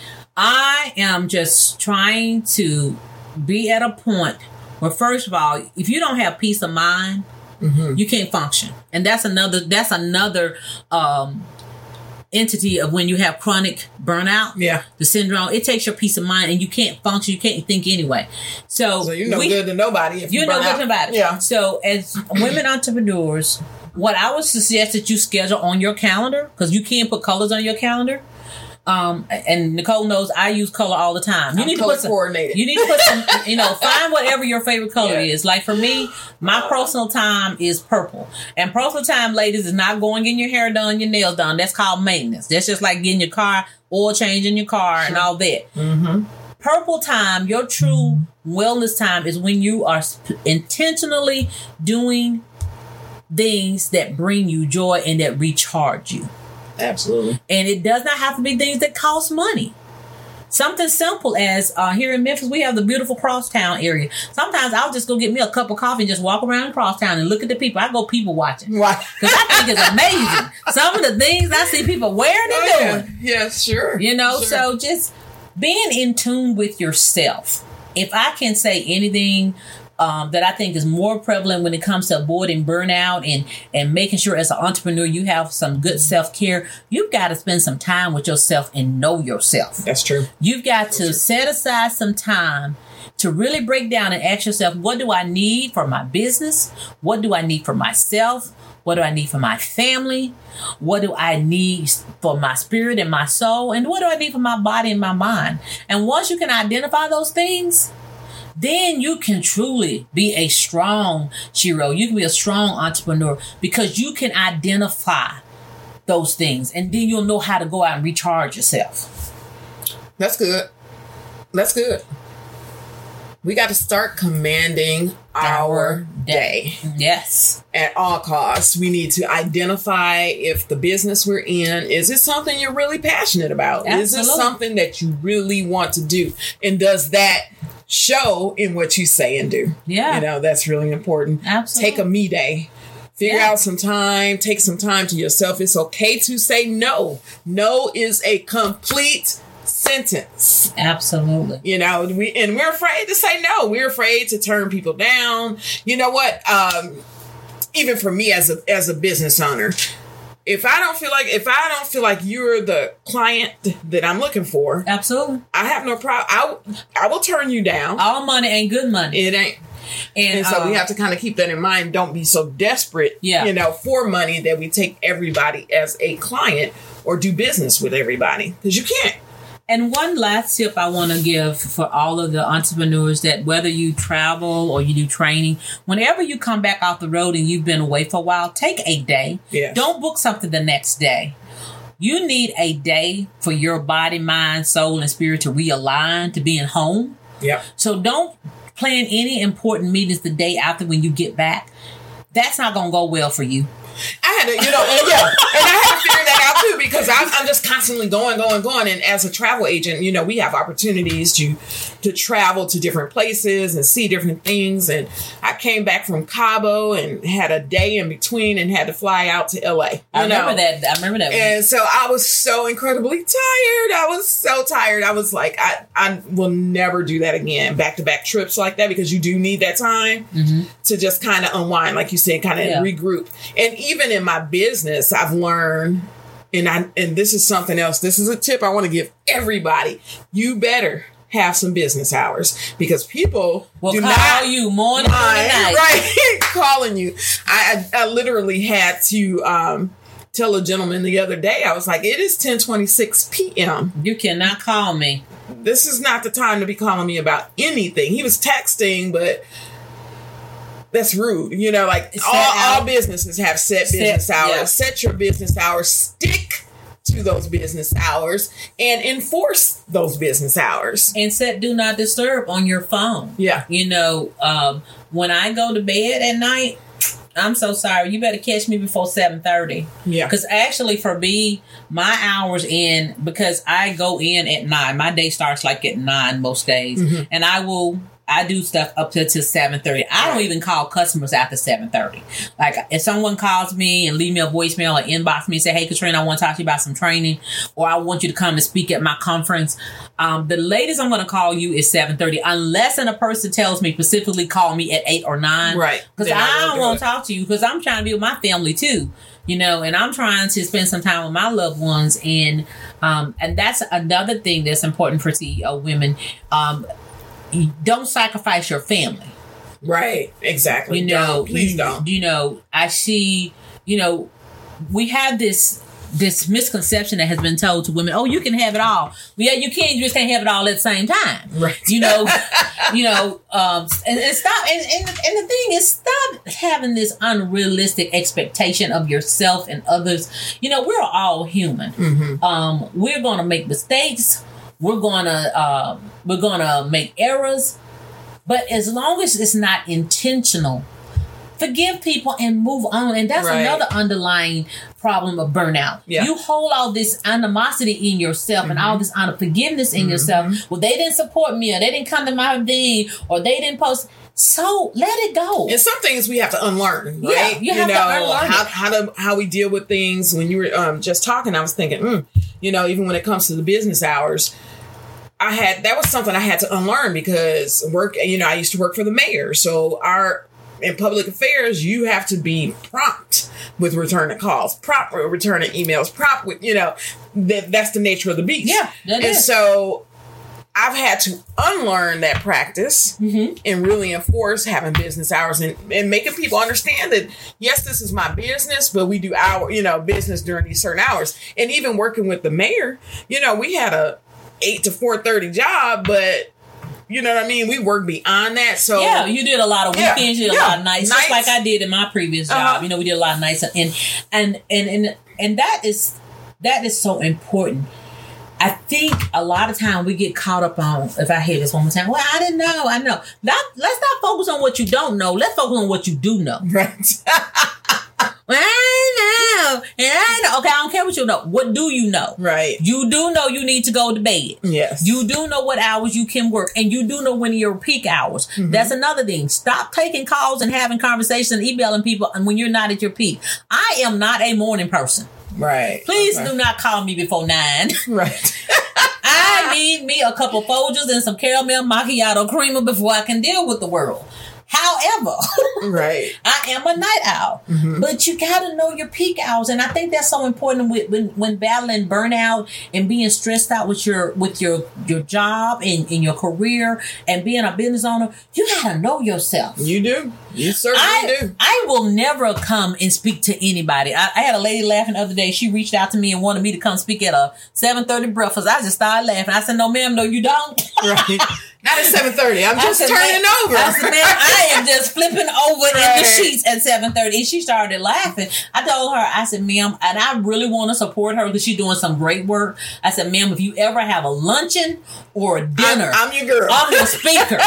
Speaker 10: I am just trying to be at a point where, first of all, if you don't have peace of mind,
Speaker 9: Mm-hmm.
Speaker 10: you can't function. And that's another, that's another, um, entity of when you have chronic burnout,
Speaker 9: Yeah.
Speaker 10: the syndrome. It takes your peace of mind and you can't function, you can't think anyway. So,
Speaker 9: So you're no
Speaker 10: we,
Speaker 9: good to nobody if you
Speaker 10: you're no
Speaker 9: burn
Speaker 10: good
Speaker 9: out.
Speaker 10: to nobody.
Speaker 9: Yeah.
Speaker 10: So as women entrepreneurs, what I would suggest that you schedule on your calendar, because you can put colors on your calendar. Um, and Nicole knows I use color all the time. You
Speaker 9: I'm
Speaker 10: need to
Speaker 9: color
Speaker 10: put some,
Speaker 9: coordinated.
Speaker 10: you need to put some, you know, find whatever your favorite color
Speaker 9: Yeah.
Speaker 10: is. Like for me, my personal time is purple. And personal time, ladies, is not going getting your hair done, your nails done. That's called maintenance. That's just like getting your car, oil change in your car and all that.
Speaker 9: Mm-hmm.
Speaker 10: Purple time, your true wellness time is when you are sp- intentionally doing things that bring you joy and that recharge you.
Speaker 9: Absolutely.
Speaker 10: And it does not have to be things that cost money. Something simple as uh, here in Memphis, we have the beautiful Crosstown area. Sometimes I'll just go get me a cup of coffee and just walk around Crosstown and look at the people. I go people watching.
Speaker 9: Why?
Speaker 10: Because I think it's amazing. Some of the things I see people wearing and
Speaker 9: Oh, yeah.
Speaker 10: doing.
Speaker 9: Yeah, sure.
Speaker 10: You know,
Speaker 9: Sure.
Speaker 10: so just being in tune with yourself. If I can say anything um, that I think is more prevalent when it comes to avoiding burnout and, and making sure as an entrepreneur you have some good self-care, you've got to spend some time with yourself and know yourself.
Speaker 9: That's true.
Speaker 10: You've got to
Speaker 9: true.
Speaker 10: set aside some time to really break down and ask yourself, what do I need for my business? What do I need for myself? What do I need for my family? What do I need for my spirit and my soul? And what do I need for my body and my mind? And once you can identify those things, then you can truly be a strong Shiro. You can be a strong entrepreneur because you can identify those things. And then you'll know how to go out and recharge yourself.
Speaker 9: That's good. That's good. We got to start commanding our day.
Speaker 10: Yes.
Speaker 9: At all costs. We need to identify if the business we're in, is it something you're really passionate about?
Speaker 10: Absolutely.
Speaker 9: Is it something that you really want to do? And does that show in what you say and do?
Speaker 10: Yeah.
Speaker 9: You know, that's really important.
Speaker 10: Absolutely.
Speaker 9: Take a me day. Figure yeah. out some time. Take some time to yourself. It's okay to say no. No is a complete sentence.
Speaker 10: Absolutely.
Speaker 9: You know, we and we're afraid to say no. We're afraid to turn people down. You know what? Um, even for me as a as a business owner, if I don't feel like if I don't feel like you're the client that I'm looking for,
Speaker 10: absolutely,
Speaker 9: I have no problem. I I will turn you down.
Speaker 10: All money ain't good money.
Speaker 9: It ain't. And, and so um, we have to kind of keep that in mind. Don't be so desperate,
Speaker 10: yeah.
Speaker 9: you know, for money that we take everybody as a client or do business with everybody, because you can't.
Speaker 10: And one last tip I want to give for all of the entrepreneurs, that whether you travel or you do training, whenever you come back off the road and you've been away for a while, take a day.
Speaker 9: Yes.
Speaker 10: Don't book something the next day. You need a day for your body, mind, soul, and spirit to realign, to being home.
Speaker 9: Yeah.
Speaker 10: So don't plan any important meetings the day after when you get back. That's not going to go well for you.
Speaker 9: I had to, you know, and yeah, and I had to figure that out too, because I'm, I'm just constantly going, going, going. And as a travel agent, you know, we have opportunities to to travel to different places and see different things. And I came back from Cabo and had a day in between and had to fly out to L A.
Speaker 10: I remember know? that. I remember that.
Speaker 9: And so I was so incredibly tired. I was so tired. I was like, I, I will never do that again. Back to back trips like that, because you do need that time
Speaker 10: mm-hmm.
Speaker 9: to just kind of unwind, like you said, kind of yeah. regroup. And even in my business, I've learned, and I and this is something else. This is a tip I want to give everybody. You better have some business hours, because people
Speaker 10: will
Speaker 9: do
Speaker 10: call
Speaker 9: not
Speaker 10: you morning,
Speaker 9: mind,
Speaker 10: night.
Speaker 9: right? Calling you. I, I I literally had to um, tell a gentleman the other day. I was like, "It is ten twenty-six p.m.
Speaker 10: You cannot call me.
Speaker 9: This is not the time to be calling me about anything." He was texting, but that's rude. You know, like all, all businesses have set, set business hours. Yeah. Set your business hours. Stick to those business hours and enforce those business hours.
Speaker 10: And set do not disturb on your phone.
Speaker 9: Yeah.
Speaker 10: You know, um, when I go to bed at night, I'm so sorry. You better catch me before seven thirty.
Speaker 9: Yeah.
Speaker 10: Because actually for me, my hours in, because I go in at nine. My day starts like at nine most days.
Speaker 9: Mm-hmm.
Speaker 10: And I will... I do stuff up to, to seven thirty. I don't even call customers after seven thirty. Like, if someone calls me and leave me a voicemail or inbox me and say, "Hey, Katrina, I want to talk to you about some training," or "I want you to come and speak at my conference," um, the latest I'm going to call you is seven thirty, unless a person tells me specifically call me at eight or nine.
Speaker 9: Right.
Speaker 10: Because I don't want to talk to you, because I'm trying to be with my family too. You know, and I'm trying to spend some time with my loved ones. And, um, and that's another thing that's important for C E O women. Um, You don't sacrifice your family.
Speaker 9: Right. Exactly.
Speaker 10: You know,
Speaker 9: don't. Please
Speaker 10: you,
Speaker 9: don't.
Speaker 10: You know, I see, you know, we have this this misconception that has been told to women, "Oh, you can have it all." Well, yeah, you can. You just can't have it all at the same time.
Speaker 9: Right.
Speaker 10: You know, you know, um, and, and stop. And, and, and the thing is, stop having this unrealistic expectation of yourself and others. You know, we're all human.
Speaker 9: Mm-hmm.
Speaker 10: Um, we're going to make mistakes. We're gonna uh, we're gonna make errors, but as long as it's not intentional, forgive people and move on. And that's right. another underlying problem of burnout.
Speaker 9: Yeah.
Speaker 10: You hold all this animosity in yourself mm-hmm. and all this unforgiveness in mm-hmm. yourself. Well, they didn't support me, or they didn't come to my thing, or they didn't post. So let it go.
Speaker 9: And some things we have to unlearn, right?
Speaker 10: Yeah, you, you have
Speaker 9: know,
Speaker 10: to unlearn
Speaker 9: how,
Speaker 10: it.
Speaker 9: how to how we deal with things. When you were um, just talking, I was thinking, mm, you know, even when it comes to the business hours, I had that was something I had to unlearn, because work. You know, I used to work for the mayor, so our in public affairs, you have to be prompt with returning calls, prompt with returning emails, prompt with you know that that's the nature of the beast.
Speaker 10: Yeah, that
Speaker 9: and
Speaker 10: is.
Speaker 9: so I've had to unlearn that practice mm-hmm. and really enforce having business hours and, and making people understand that, yes, this is my business, but we do our, you know, business during these certain hours. And even working with the mayor, you know, we had a eight to four thirty job, but you know what I mean? We work beyond that. So
Speaker 10: yeah, you did a lot of weekends, yeah, you did a yeah. lot of nights, nights, just like I did in my previous job. Uh-huh. You know, we did a lot of nights, and and and and and that is that is so important. I think a lot of time we get caught up on, if I hear this one more time, well, I didn't know, I know. Not, let's not focus on what you don't know. Let's focus on what you do know.
Speaker 9: Right.
Speaker 10: Well, I know. And I know. Okay, I don't care what you know. What do you know?
Speaker 9: Right.
Speaker 10: You do know you need to go to bed.
Speaker 9: Yes.
Speaker 10: You do know what hours you can work. And you do know when your peak hours. Mm-hmm. That's another thing. Stop taking calls and having conversations and emailing people when you're not at your peak. I am not a morning person.
Speaker 9: Right.
Speaker 10: Please
Speaker 9: okay.
Speaker 10: do not call me before nine.
Speaker 9: Right.
Speaker 10: I need me a couple Folgers and some caramel macchiato creamer before I can deal with the world. However,
Speaker 9: right.
Speaker 10: I am a night owl, mm-hmm. but you got to know your peak hours. And I think that's so important with, when, when battling burnout and being stressed out with your, with your, your job and in your career and being a business owner. You got to know yourself.
Speaker 9: You do. You certainly
Speaker 10: I,
Speaker 9: do.
Speaker 10: I will never come and speak to anybody. I, I had a lady laughing the other day. She reached out to me and wanted me to come speak at a seven thirty breakfast. I just started laughing. I said, no, ma'am, no, you don't.
Speaker 9: Right. Not at seven thirty. I'm just said, turning over.
Speaker 10: I said, man, I am just flipping over right. in the sheets at seven thirty. And she started laughing. I told her, I said, ma'am, and I really want to support her because she's doing some great work. I said, ma'am, if you ever have a luncheon or a dinner,
Speaker 9: I'm, I'm your girl.
Speaker 10: I'm your speaker.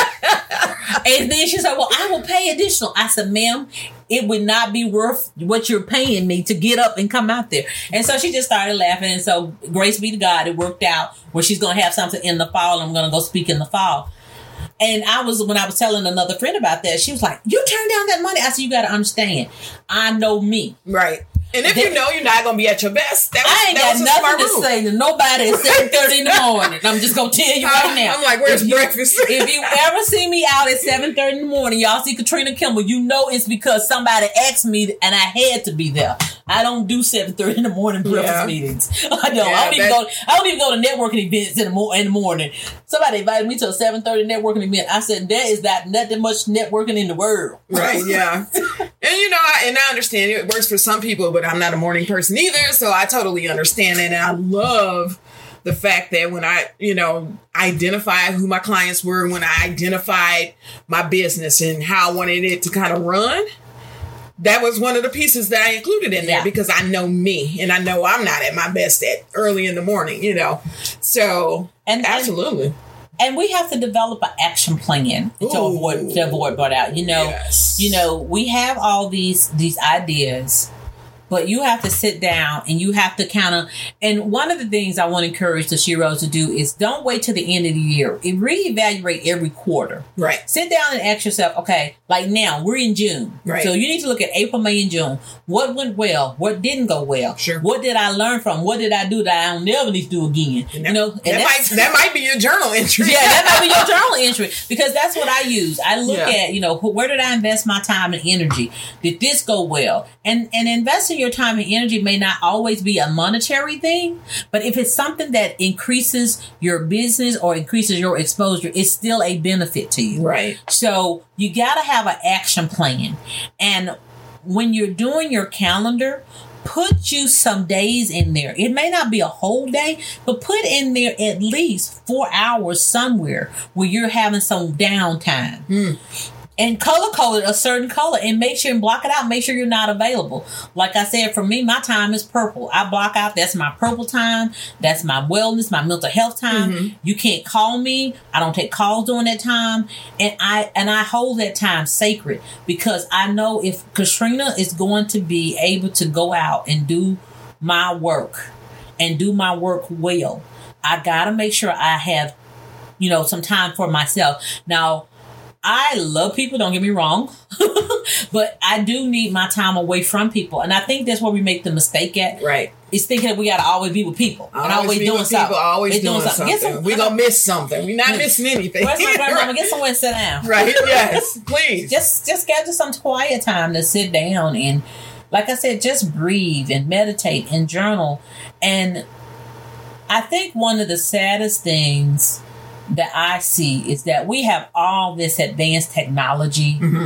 Speaker 10: And then she said, well, I will pay additional. I said, ma'am, it would not be worth what you're paying me to get up and come out there. And so she just started laughing. And so grace be to God, it worked out where she's going to have something in the fall. I'm going to go speak in the fall. And I was, when I was telling another friend about that, she was like, you turned down that money? I said, you got to understand. I know me.
Speaker 9: Right. And if that, you know you're not going to be at your best, that was,
Speaker 10: I ain't
Speaker 9: that
Speaker 10: got
Speaker 9: was
Speaker 10: nothing to
Speaker 9: move.
Speaker 10: say to nobody at seven thirty in the morning. I'm just going to tell you right now.
Speaker 9: I'm like, where's
Speaker 10: if
Speaker 9: breakfast?
Speaker 10: You, if you ever see me out at seven thirty in the morning, y'all see Katrina Kimball, you know it's because somebody asked me and I had to be there. I don't do seven thirty in the morning breakfast yeah. meetings. I don't. Yeah, I don't even go. I don't even go to networking events in the, mo- in the morning. Somebody invited me to a seven thirty networking event. I said, there is not that much networking in the world.
Speaker 9: Right, yeah. And you know, I, and I understand it works for some people, but I'm not a morning person either, so I totally understand it. And I love the fact that when I, you know, identified who my clients were, when I identified my business and how I wanted it to kind of run, that was one of the pieces that I included in there yeah. because I know me and I know I'm not at my best at early in the morning, you know. So,
Speaker 10: and,
Speaker 9: absolutely.
Speaker 10: And, and we have to develop an action plan to
Speaker 9: Ooh.
Speaker 10: avoid to avoid burnout. You know,
Speaker 9: yes.
Speaker 10: you know, we have all these these ideas, but you have to sit down and you have to kind of, and one of the things I want to encourage the Sheroes to do is don't wait till the end of the year. It reevaluate every quarter.
Speaker 9: Right.
Speaker 10: Sit down and ask yourself, okay, like now we're in June.
Speaker 9: Right.
Speaker 10: So you need to look at April, May, and June. What went well? What didn't go well?
Speaker 9: Sure.
Speaker 10: What did I learn from? What did I do that I don't never need to do again?
Speaker 9: And that,
Speaker 10: you know,
Speaker 9: and that might that might be your journal entry.
Speaker 10: Yeah, that might be your journal entry because that's what I use. I look
Speaker 9: yeah.
Speaker 10: at, you know, where did I invest my time and energy? Did this go well? And and investing your time and energy may not always be a monetary thing, but if it's something that increases your business or increases your exposure, it's still a benefit to you.
Speaker 9: Right.
Speaker 10: So you got to have an action plan. And when you're doing your calendar, put you some days in there. It may not be a whole day, but put in there at least four hours somewhere where you're having some downtime.
Speaker 9: Mm.
Speaker 10: And color code it a certain color and make sure and block it out. Make sure you're not available. Like I said, for me, my time is purple. I block out. That's my purple time. That's my wellness, my mental health time. Mm-hmm. You can't call me. I don't take calls during that time. And I, and I hold that time sacred because I know if Katrina is going to be able to go out and do my work and do my work well, I got to make sure I have, you know, some time for myself. Now, I love people, don't get me wrong, but I do need my time away from people. And I think that's where we make the mistake at.
Speaker 9: Right.
Speaker 10: It's thinking that we got to always be with people. And
Speaker 9: always,
Speaker 10: always doing something.
Speaker 9: People, always doing, doing something. something. We're going to miss something. We're not missing anything.
Speaker 10: Where's my grandmama? Get somewhere and sit down.
Speaker 9: Right, yes, please.
Speaker 10: Just, just schedule some quiet time to sit down and, like I said, just breathe and meditate and journal. And I think one of the saddest things that I see is that we have all this advanced technology. Mm-hmm.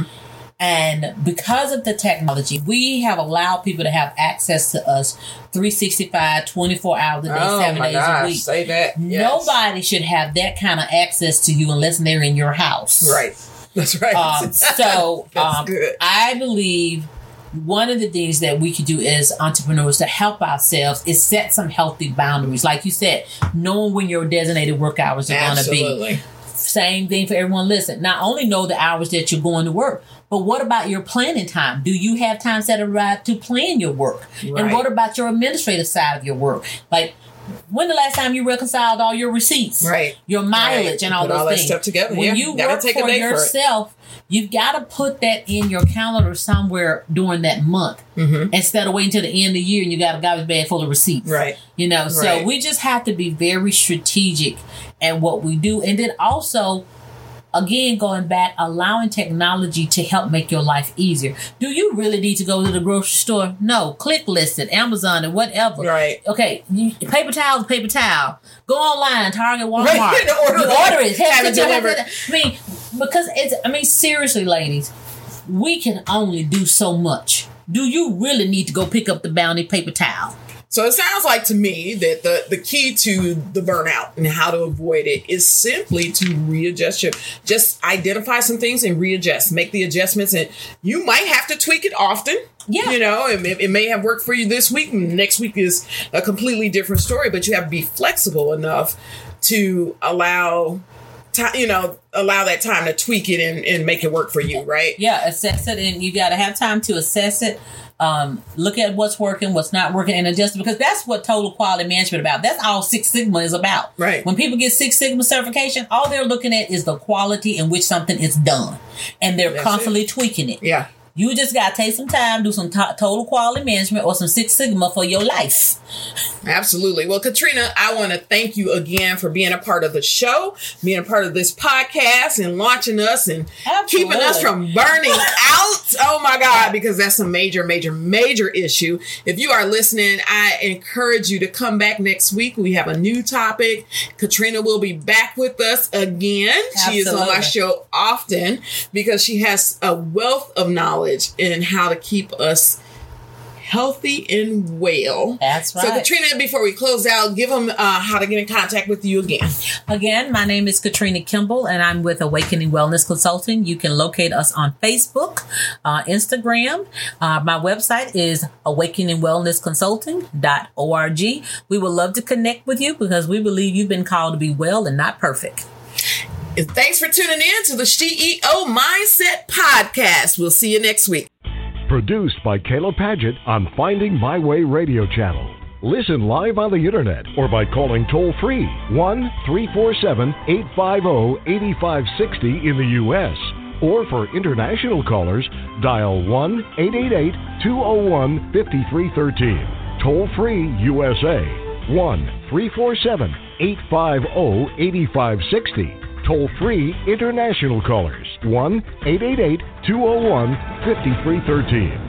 Speaker 10: And because of the technology, we have allowed people to have access to us three sixty-five, twenty-four hours a day,
Speaker 9: oh
Speaker 10: seven
Speaker 9: my
Speaker 10: days
Speaker 9: gosh,
Speaker 10: a week.
Speaker 9: Say that. Yes.
Speaker 10: Nobody should have that kind of access to you unless they're in your house.
Speaker 9: Right. That's right.
Speaker 10: Um, so
Speaker 9: That's
Speaker 10: um,
Speaker 9: good.
Speaker 10: I believe one of the things that we could do as entrepreneurs to help ourselves is set some healthy boundaries. Like you said, knowing when your designated work hours are going to be. Same thing for everyone. Listen, not only know the hours that you're going to work, but what about your planning time? Do you have time set aside to plan your work? Right. And what about your administrative side of your work? Like, when the last time you reconciled all your receipts? Right. Your mileage right. and all
Speaker 9: Put
Speaker 10: those
Speaker 9: all
Speaker 10: things.
Speaker 9: That stuff together.
Speaker 10: When
Speaker 9: yeah.
Speaker 10: you
Speaker 9: Gotta
Speaker 10: work
Speaker 9: take
Speaker 10: for
Speaker 9: a day
Speaker 10: yourself, for you've got to put that in your calendar somewhere during that month mm-hmm. instead of waiting till the end of the year and you got a garbage bag full of receipts. Right. You know, right. so we just have to be very strategic at what we do. And then also, again, going back, allowing technology to help make your life easier. Do you really need to go to the grocery store? No. Click listed, Amazon, and whatever. Right. Okay. You, paper towel, paper towel. Go online, Target, Walmart. Right. order, you order it. Have have it delivered. I mean, because it's, I mean, seriously, ladies, we can only do so much. Do you really need to go pick up the Bounty paper towel?
Speaker 9: So it sounds like to me that the, the key to the burnout and how to avoid it is simply to readjust your, just identify some things and readjust, make the adjustments. And you might have to tweak it often. Yeah. You know, it, it may have worked for you this week. Next week is a completely different story, but you have to be flexible enough to allow time, you know, allow that time to tweak it and, and make it work for you. Right.
Speaker 10: Yeah. Assess it. And you got to have time to assess it. Um, look at what's working, what's not working, and adjust it, because that's what total quality management about. That's all Six Sigma is about. Right. When people get Six Sigma certification, all they're looking at is the quality in which something is done, and they're that's constantly it. tweaking it. Yeah. You just got to take some time, do some to- total quality management or some Six Sigma for your life.
Speaker 9: Absolutely. Well, Katrina, I want to thank you again for being a part of the show, being a part of this podcast and launching us and Absolutely. keeping us from burning out. Oh, my God, because that's a major, major, major issue. If you are listening, I encourage you to come back next week. We have a new topic. Katrina will be back with us again. Absolutely. She is on my show often because she has a wealth of knowledge and how to keep us healthy and well. That's right. So, Katrina, before we close out, give them uh, how to get in contact with you again.
Speaker 10: Again, my name is Katrina Kimball, and I'm with Awakening Wellness Consulting. You can locate us on Facebook, uh, Instagram. Uh, my website is awakening wellness consulting dot org. We would love to connect with you because we believe you've been called to be well and not perfect.
Speaker 9: And thanks for tuning in to the C E O Mindset Podcast. We'll see you next week.
Speaker 1: Produced by Kayla Paget on Finding My Way Radio Channel. Listen live on the internet or by calling toll-free one three four seven, eight five zero, eight five six zero in the U S Or for international callers, dial one eight eight eight, two zero one, five three one three. Toll-free U S A, one three four seven, eight five zero, eight five six zero. Toll-free international callers, one eight eight eight, two zero one, five three one three.